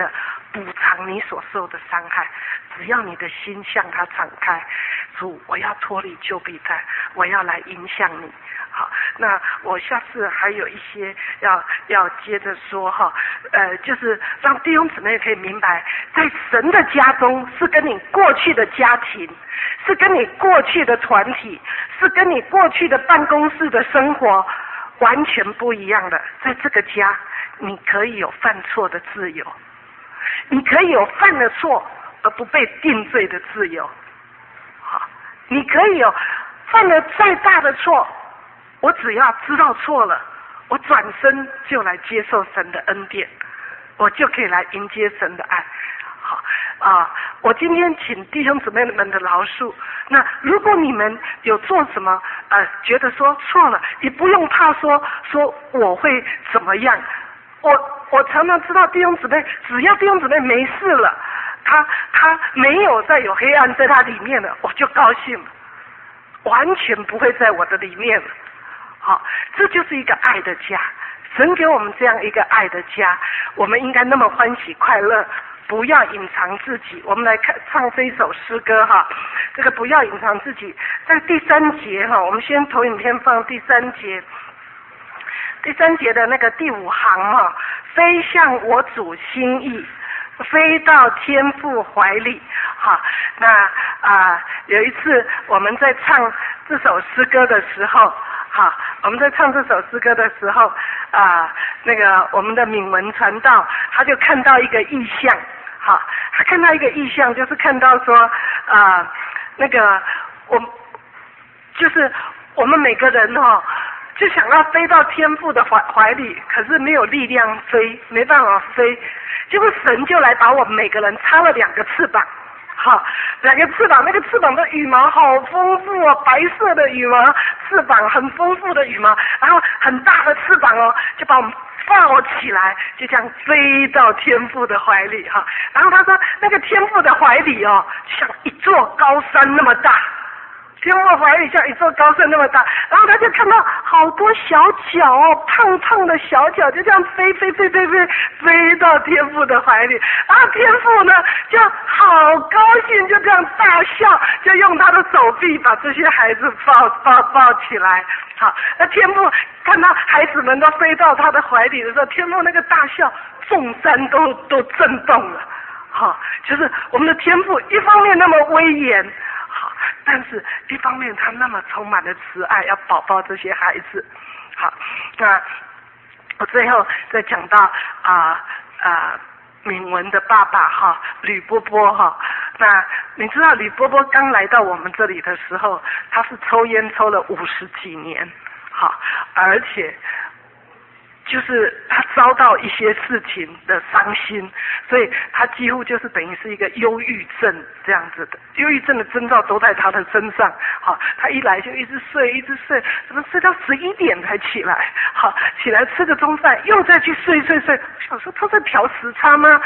补偿你所受的伤害。只要你的心向他敞开，主，我要脱离旧必带，我要来影响你。好，那我下次还有一些要要接着说哈，呃，就是让弟兄姊妹可以明白，在神的家中是跟你过去的家庭，是跟你过去的团体，是跟你过去的办公室的生活完全不一样的。在这个家，你可以有犯错的自由，你可以有犯了错而不被定罪的自由。好，你可以有犯了再大的错，我只要知道错了，我转身就来接受神的恩典，我就可以来迎接神的爱。好啊，我今天请弟兄姊妹们的饶恕。那如果你们有做什么呃，觉得说错了，也不用怕说说我会怎么样。我我常常知道弟兄姊妹，只要弟兄姊妹没事了，他他没有再有黑暗在他里面了，我就高兴了，完全不会在我的里面了。好，这就是一个爱的家。神给我们这样一个爱的家，我们应该那么欢喜快乐，不要隐藏自己。我们来看唱这一首诗歌哈，这个不要隐藏自己，在第三节哈，我们先投影片放第三节。第三节的那个第五行哈，飞向我主心意，飞到天父怀里。好，那啊、呃、有一次我们在唱这首诗歌的时候，好，我们在唱这首诗歌的时候啊、呃，那个我们的敏文传道他就看到一个异象，好，他看到一个异象，就是看到说啊、呃，那个我就是我们每个人哦。就想要飞到天父的怀怀里，可是没有力量飞，没办法飞，结果神就来把我们每个人插了两个翅膀，好，两个翅膀，那个翅膀的羽毛好丰富哦，白色的羽毛，翅膀很丰富的羽毛，然后很大的翅膀哦，就把我们抱起来，就这样飞到天父的怀里哈。然后他说，那个天父的怀里哦，像一座高山那么大。天父怀里像一座高山那么大，然后他就看到好多小脚哦，胖胖的小脚就这样飞飞飞飞飞飞到天父的怀里，然后天父呢就好高兴，就这样大笑，就用他的手臂把这些孩子抱抱抱起来。好，那天父看到孩子们都飞到他的怀里的时候，天父那个大笑，众山都都震动了。好，就是我们的天父一方面那么威严。好，但是一方面他那么充满了慈爱，要保抱这些孩子。好，那我最后再讲到啊啊敏文的爸爸哈，吕波波哈。那你知道吕波波刚来到我们这里的时候，他是抽烟抽了五十几年，好，而且。就是他遭到一些事情的伤心，所以他几乎就是等于是一个忧郁症这样子的，忧郁症的征兆都在他的身上。好，他一来就一直睡，一直睡，怎么睡到十一点才起来？好，起来吃个中饭，又再去睡睡睡。想说他在调时差吗？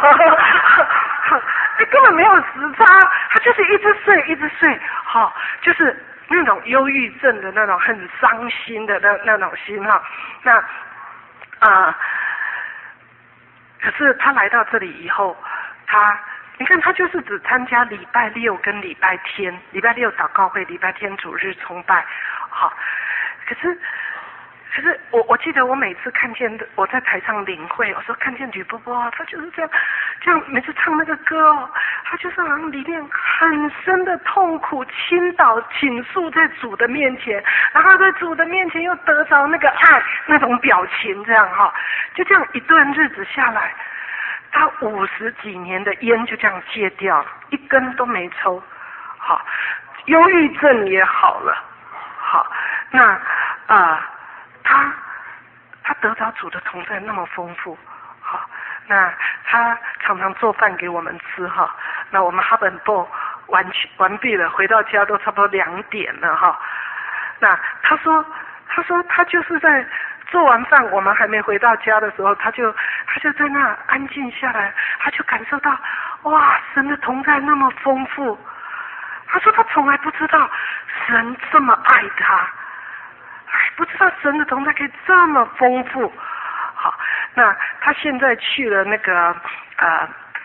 你根本没有时差，他就是一直睡，一直睡。好，就是那种忧郁症的那种很伤心的那那种心哈。那。啊、呃，可是他来到这里以后，他你看他就是只参加礼拜六跟礼拜天，礼拜六祷告会，礼拜天主日崇拜，好，可是可是我我记得我每次看见我在台上领会，我说看见吕波波，他就是这样这样每次唱那个歌哦，他就是好像里面很深的痛苦倾倒倾诉在主的面前，然后在主的面前又得着那个爱那种表情，这样哈，就这样一段日子下来，他五十几年的烟就这样戒掉，一根都没抽，好，忧郁症也好了，好，那啊。呃他他得着主的同在那么丰富，好，那他常常做饭给我们吃哈。那我们哈本部完完毕了，回到家都差不多两点了哈。那他说他说他就是在做完饭，我们还没回到家的时候，他就他就在那安静下来，他就感受到哇，神的同在那么丰富。他说他从来不知道神这么爱他。不知道神的同在可以这么丰富，好，那他现在去了那个呃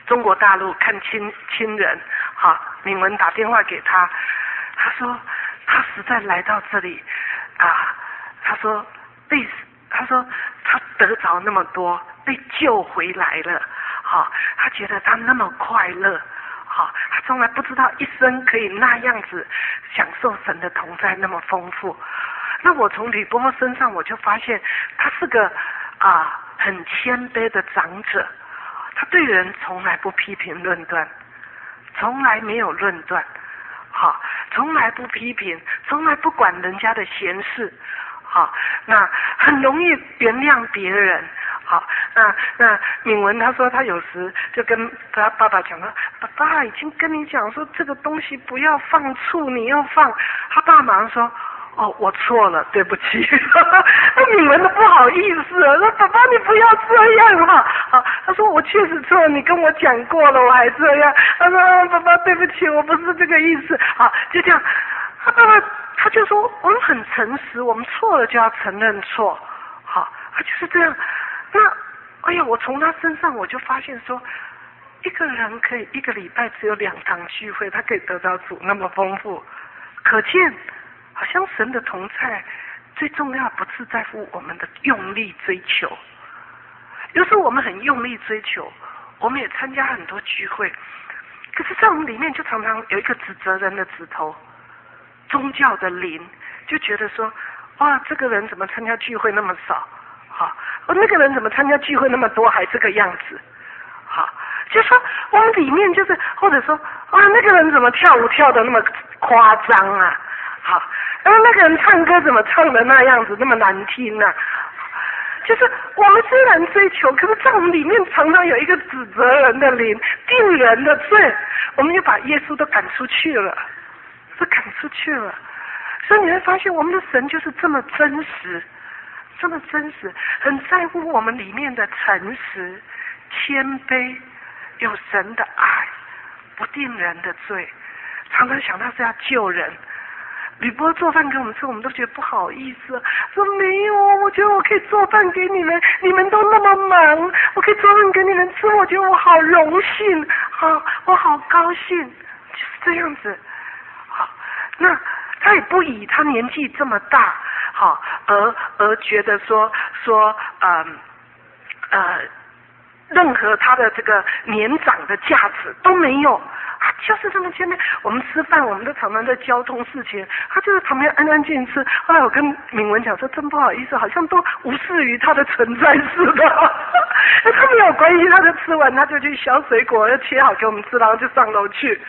中国大陆看亲亲人，好，敏文打电话给他，他说他实在来到这里啊，他说被他说他得着那么多，被救回来了，好，他觉得他那么快乐，好，他从来不知道一生可以那样子享受神的同在那么丰富。那我从吕伯身上我就发现他是个啊很谦卑的长者，他对人从来不批评论断，从来没有论断，好，从来不批评，从来不管人家的闲事，好，那很容易原谅别人，好，那那敏文他说他有时就跟他爸爸讲说，爸爸已经跟你讲说这个东西不要放醋，你要放，他爸马上说，哦，我错了，对不起。那敏文都不好意思了，说爸爸你不要这样哈。啊，他说我确实错了，你跟我讲过了，我还这样。他说爸爸对不起，我不是这个意思。好，就这样，他爸爸他就说我们很诚实，我们错了就要承认错。好，他就是这样。那哎呀，我从他身上我就发现说，一个人可以一个礼拜只有两堂聚会，他可以得到主那么丰富，可见。好像神的同在最重要不是在乎我们的用力追求，有时候我们很用力追求，我们也参加很多聚会，可是在我们里面就常常有一个指责人的指头，宗教的灵就觉得说，哇，这个人怎么参加聚会那么少，好，那个人怎么参加聚会那么多还这个样子，好，就说我们里面就是或者说啊，那个人怎么跳舞跳得那么夸张啊，好，然后那个人唱歌怎么唱的那样子那么难听啊，就是我们虽然追求，可是在我们里面常常有一个指责人的灵，定人的罪，我们就把耶稣都赶出去了，都赶出去了。所以你会发现我们的神就是这么真实，这么真实，很在乎我们里面的诚实、谦卑，有神的爱，不定人的罪，常常想到是要救人。吕波做饭给我们吃，我们都觉得不好意思，说没有，我觉得我可以做饭给你们，你们都那么忙，我可以做饭给你们吃，我觉得我好荣幸，好，我好高兴，就是这样子。好，那他也不以他年纪这么大，好，而而觉得说说呃呃，任何他的这个年长的价值都没有。啊，就是这么前面我们吃饭，我们都常常在交通事情，他就在旁边安安静静吃。后来我跟敏文讲说，真不好意思，好像都无视于他的存在似的。他没有关系，他就吃完，他就去削水果，又切好给我们吃，然后就上楼去。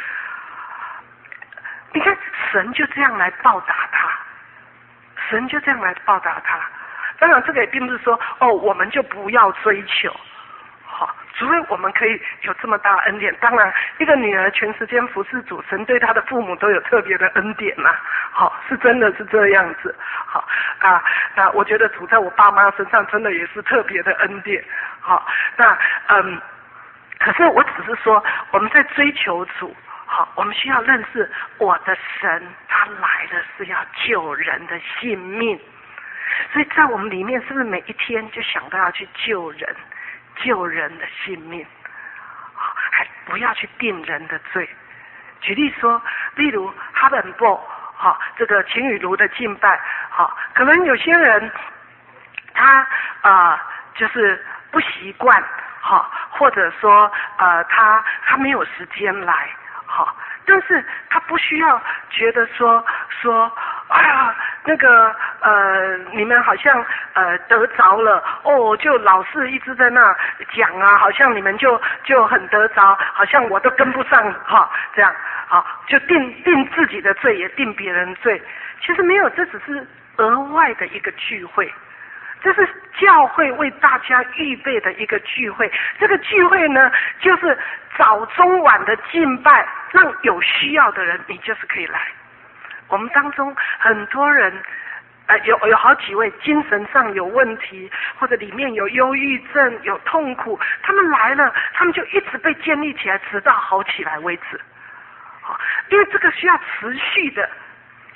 你看，神就这样来报答他，神就这样来报答他。当然，这个也并不是说哦，我们就不要追求。好，除非我们可以有这么大的恩典。当然，一个女儿全时间服侍主，神对她的父母都有特别的恩典呐、啊。好，是真的是这样子。好啊，那我觉得主在我爸妈身上真的也是特别的恩典。好，那嗯，可是我只是说我们在追求主，好，我们需要认识我的神，他来的是要救人的性命。所以在我们里面，是不是每一天就想到要去救人？救人的性命，还不要去定人的罪。举例说，例如哈本布，好，这个秦雨茹的敬拜，好，可能有些人他啊、呃、就是不习惯，好，或者说呃他他没有时间来，好，但是他不需要觉得说说哎呀那个呃你们好像呃得着了哦，就老是一直在那讲啊，好像你们就就很得着，好像我都跟不上哈，这样好就定定自己的罪也定别人罪，其实没有，这只是额外的一个聚会。这是教会为大家预备的一个聚会，这个聚会呢，就是早中晚的敬拜，让有需要的人，你就是可以来。我们当中很多人，呃，有有好几位精神上有问题，或者里面有忧郁症、有痛苦，他们来了，他们就一直被建立起来，直到好起来为止。因为这个需要持续的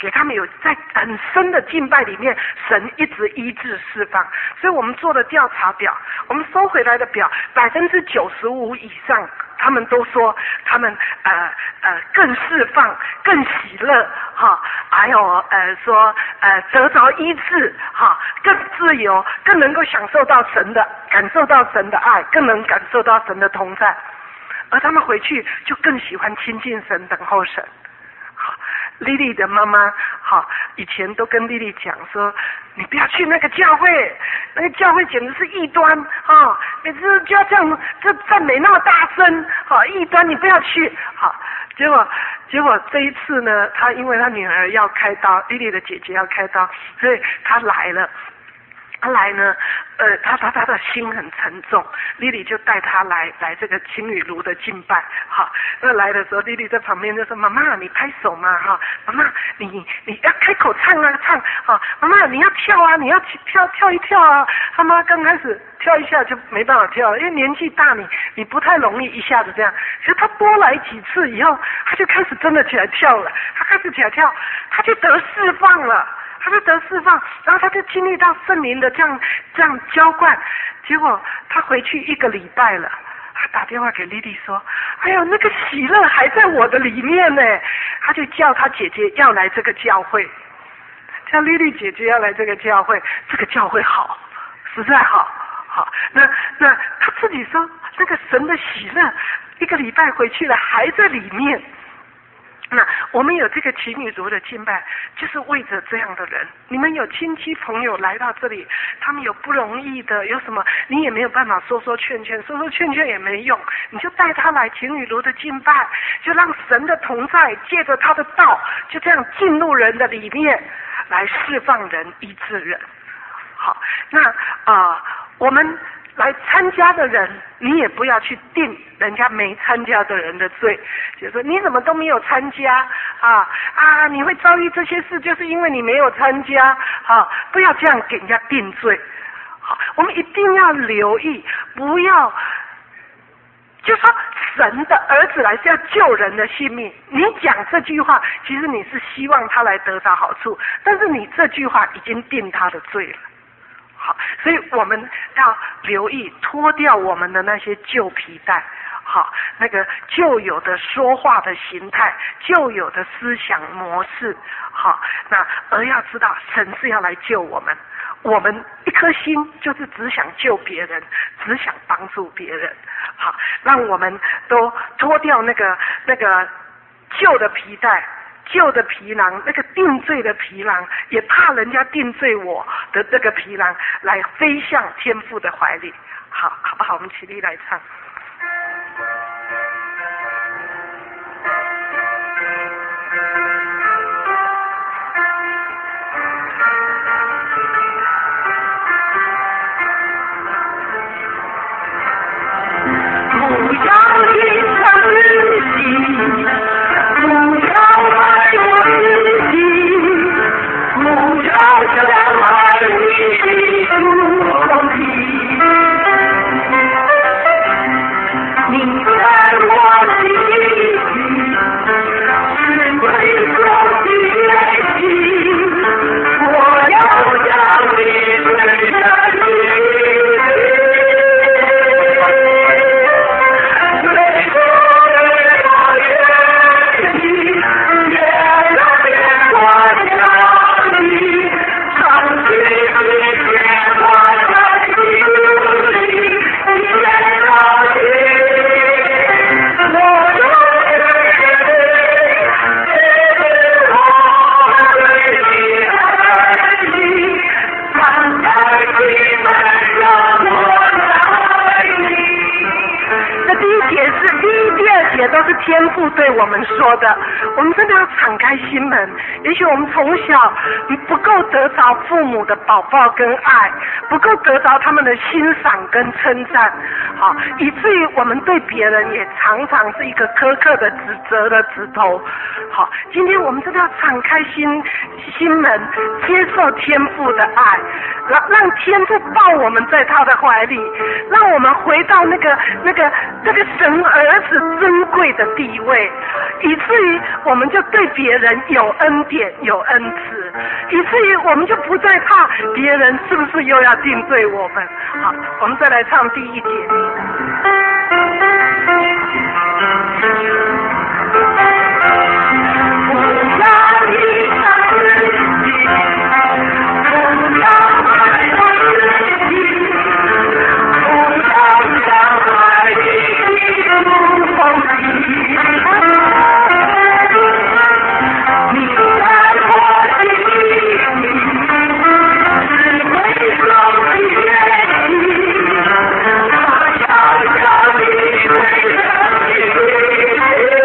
给他们有在很深的敬拜里面，神一直医治释放。所以我们做的调查表，我们收回来的表，百分之九十五以上，他们都说他们呃呃更释放、更喜乐哈，还有呃说呃得着医治哈，更自由，更能够享受到神的，感受到神的爱，更能感受到神的同在。而他们回去就更喜欢亲近神，等候神。好，莉莉的妈妈好，以前都跟莉莉讲说，你不要去那个教会，那个教会简直是异端啊！每次就要这样，这赞美那么大声，好，异端你不要去。好，结果结果这一次呢，他因为他女儿要开刀，莉莉的姐姐要开刀，所以他来了。他来呢，呃，他他他的心很沉重，莉莉就带他来来这个青雨炉的敬拜，哈。那来的时候，莉莉在旁边就说：“妈妈，你拍手嘛，哈，妈妈，你你要开口唱啊，唱，哈，妈妈你要跳啊，你要跳跳一跳啊。”他妈刚开始跳一下就没办法跳了，因为年纪大，你你不太容易一下子这样。所以他多来几次以后，他就开始真的起来跳了，他开始起来跳，他就得释放了。他就得释放，然后他就经历到圣灵的这样这样浇灌，结果他回去一个礼拜了，他打电话给莉莉说：“哎呦，那个喜乐还在我的里面呢。”他就叫他姐姐要来这个教会，叫莉莉姐姐要来这个教会，这个教会好，实在好，好。那那他自己说，那个神的喜乐，一个礼拜回去了还在里面。那我们有这个情侣族的敬拜，就是为着这样的人。你们有亲戚朋友来到这里，他们有不容易的，有什么你也没有办法说说劝劝，说说劝劝也没用，你就带他来情侣族的敬拜，就让神的同在借着他的道，就这样进入人的里面，来释放人、医治人。好，那啊、呃，我们来参加的人，你也不要去定人家没参加的人的罪，就是说你怎么都没有参加啊啊！你会遭遇这些事，就是因为你没有参加啊！不要这样给人家定罪。好，我们一定要留意，不要就说神的儿子来是要救人的性命。你讲这句话，其实你是希望他来得到好处，但是你这句话已经定他的罪了。好，所以我们要留意脱掉我们的那些旧皮带，好，那个旧有的说话的形态，旧有的思想模式，好，那而要知道神是要来救我们，我们一颗心就是只想救别人，只想帮助别人，好，让我们都脱掉那个那个旧的皮带。旧的皮囊，那个定罪的皮囊，也怕人家定罪我的这个皮囊，来飞向天父的怀里。好，好不好？我们起立来唱。 不要离开自己，不要爱我自己，不要伤害你的肉体。你在我心里是贵重的爱情，我要将你追上去。 都是天父对我们说的，我们真的要敞开心门。也许我们从小不够得着父母的宝宝跟爱，不够得着他们的欣赏跟称赞，好，以至于我们对别人也常常是一个苛刻的指责的指头。 好，今天我们真的要敞开心心门，接受天父的爱，让让天父抱我们在他的怀里，让我们回到那个那个那个神儿子尊贵的地位，以至于我们就对别人有恩典有恩慈，以至于我们就不再怕别人是不是又要定罪我们。好，我们再来唱第一节。不要理他自己，不要爱我自己，不要伤害你不风景。你在我心里，是为了你愿意，我要让你为了你。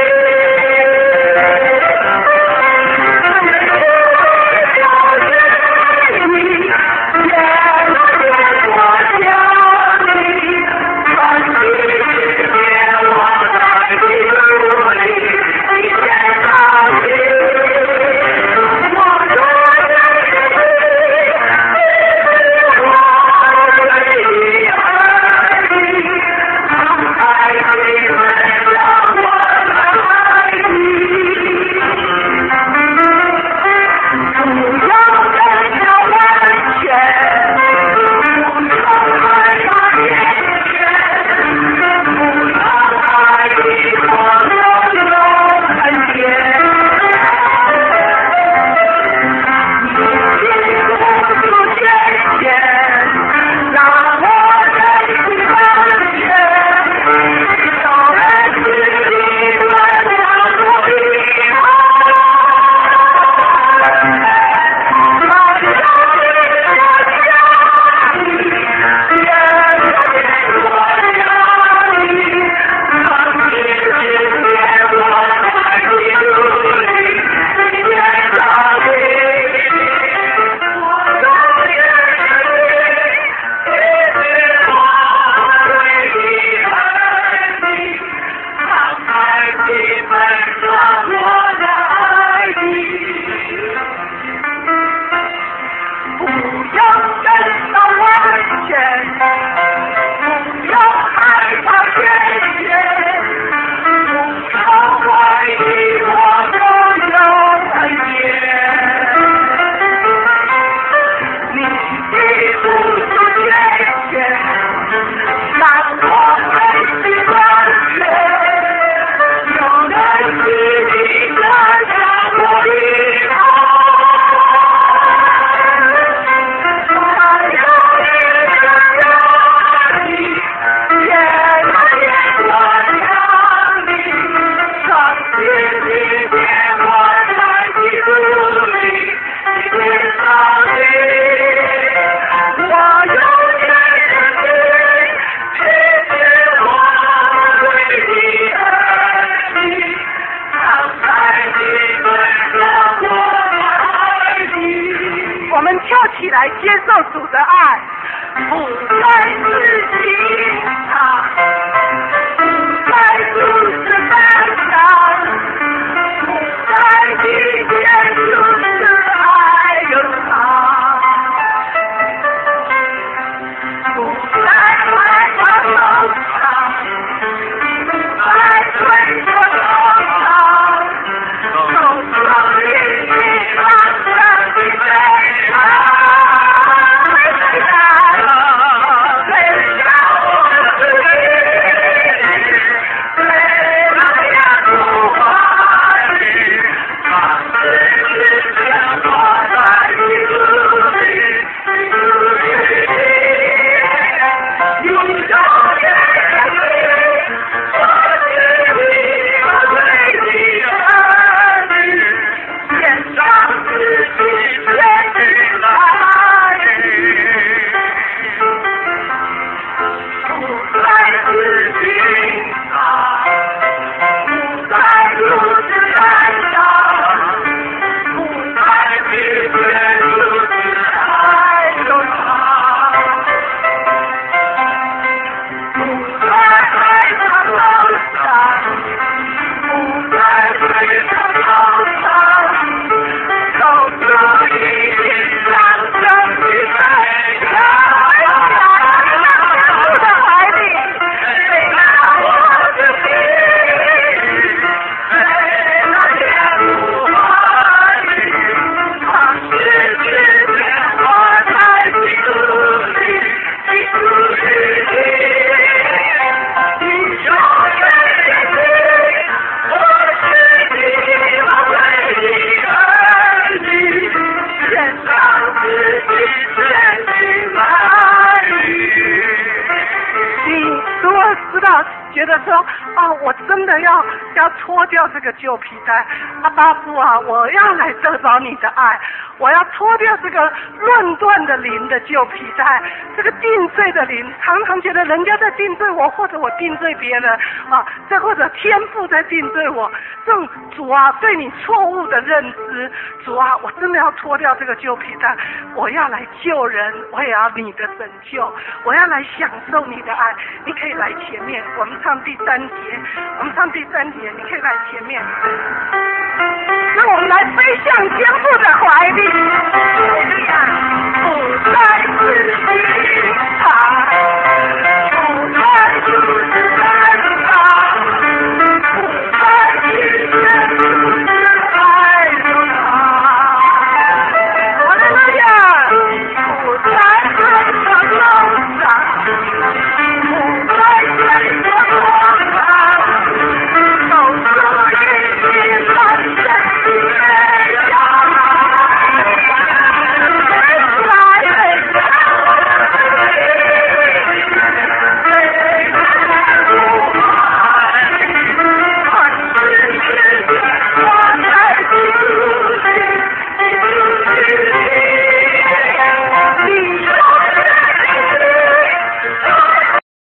我真的要要脱掉这个旧皮带。阿爸父啊，我要来得着你的爱，我要脱掉这个论断的灵的旧皮带，这个定罪的灵，常常觉得人家在定罪我，或者我定罪别人啊，再或者天父在定罪我，这种主啊对你错误的认知，主啊，我真的要脱掉这个旧皮带，我要来救人，我也要你的拯救，我要来享受你的爱。你可以来前面，我们唱第三节，我们唱第三节，你可以来前面。让我们来飞向天父的怀里，不再自己。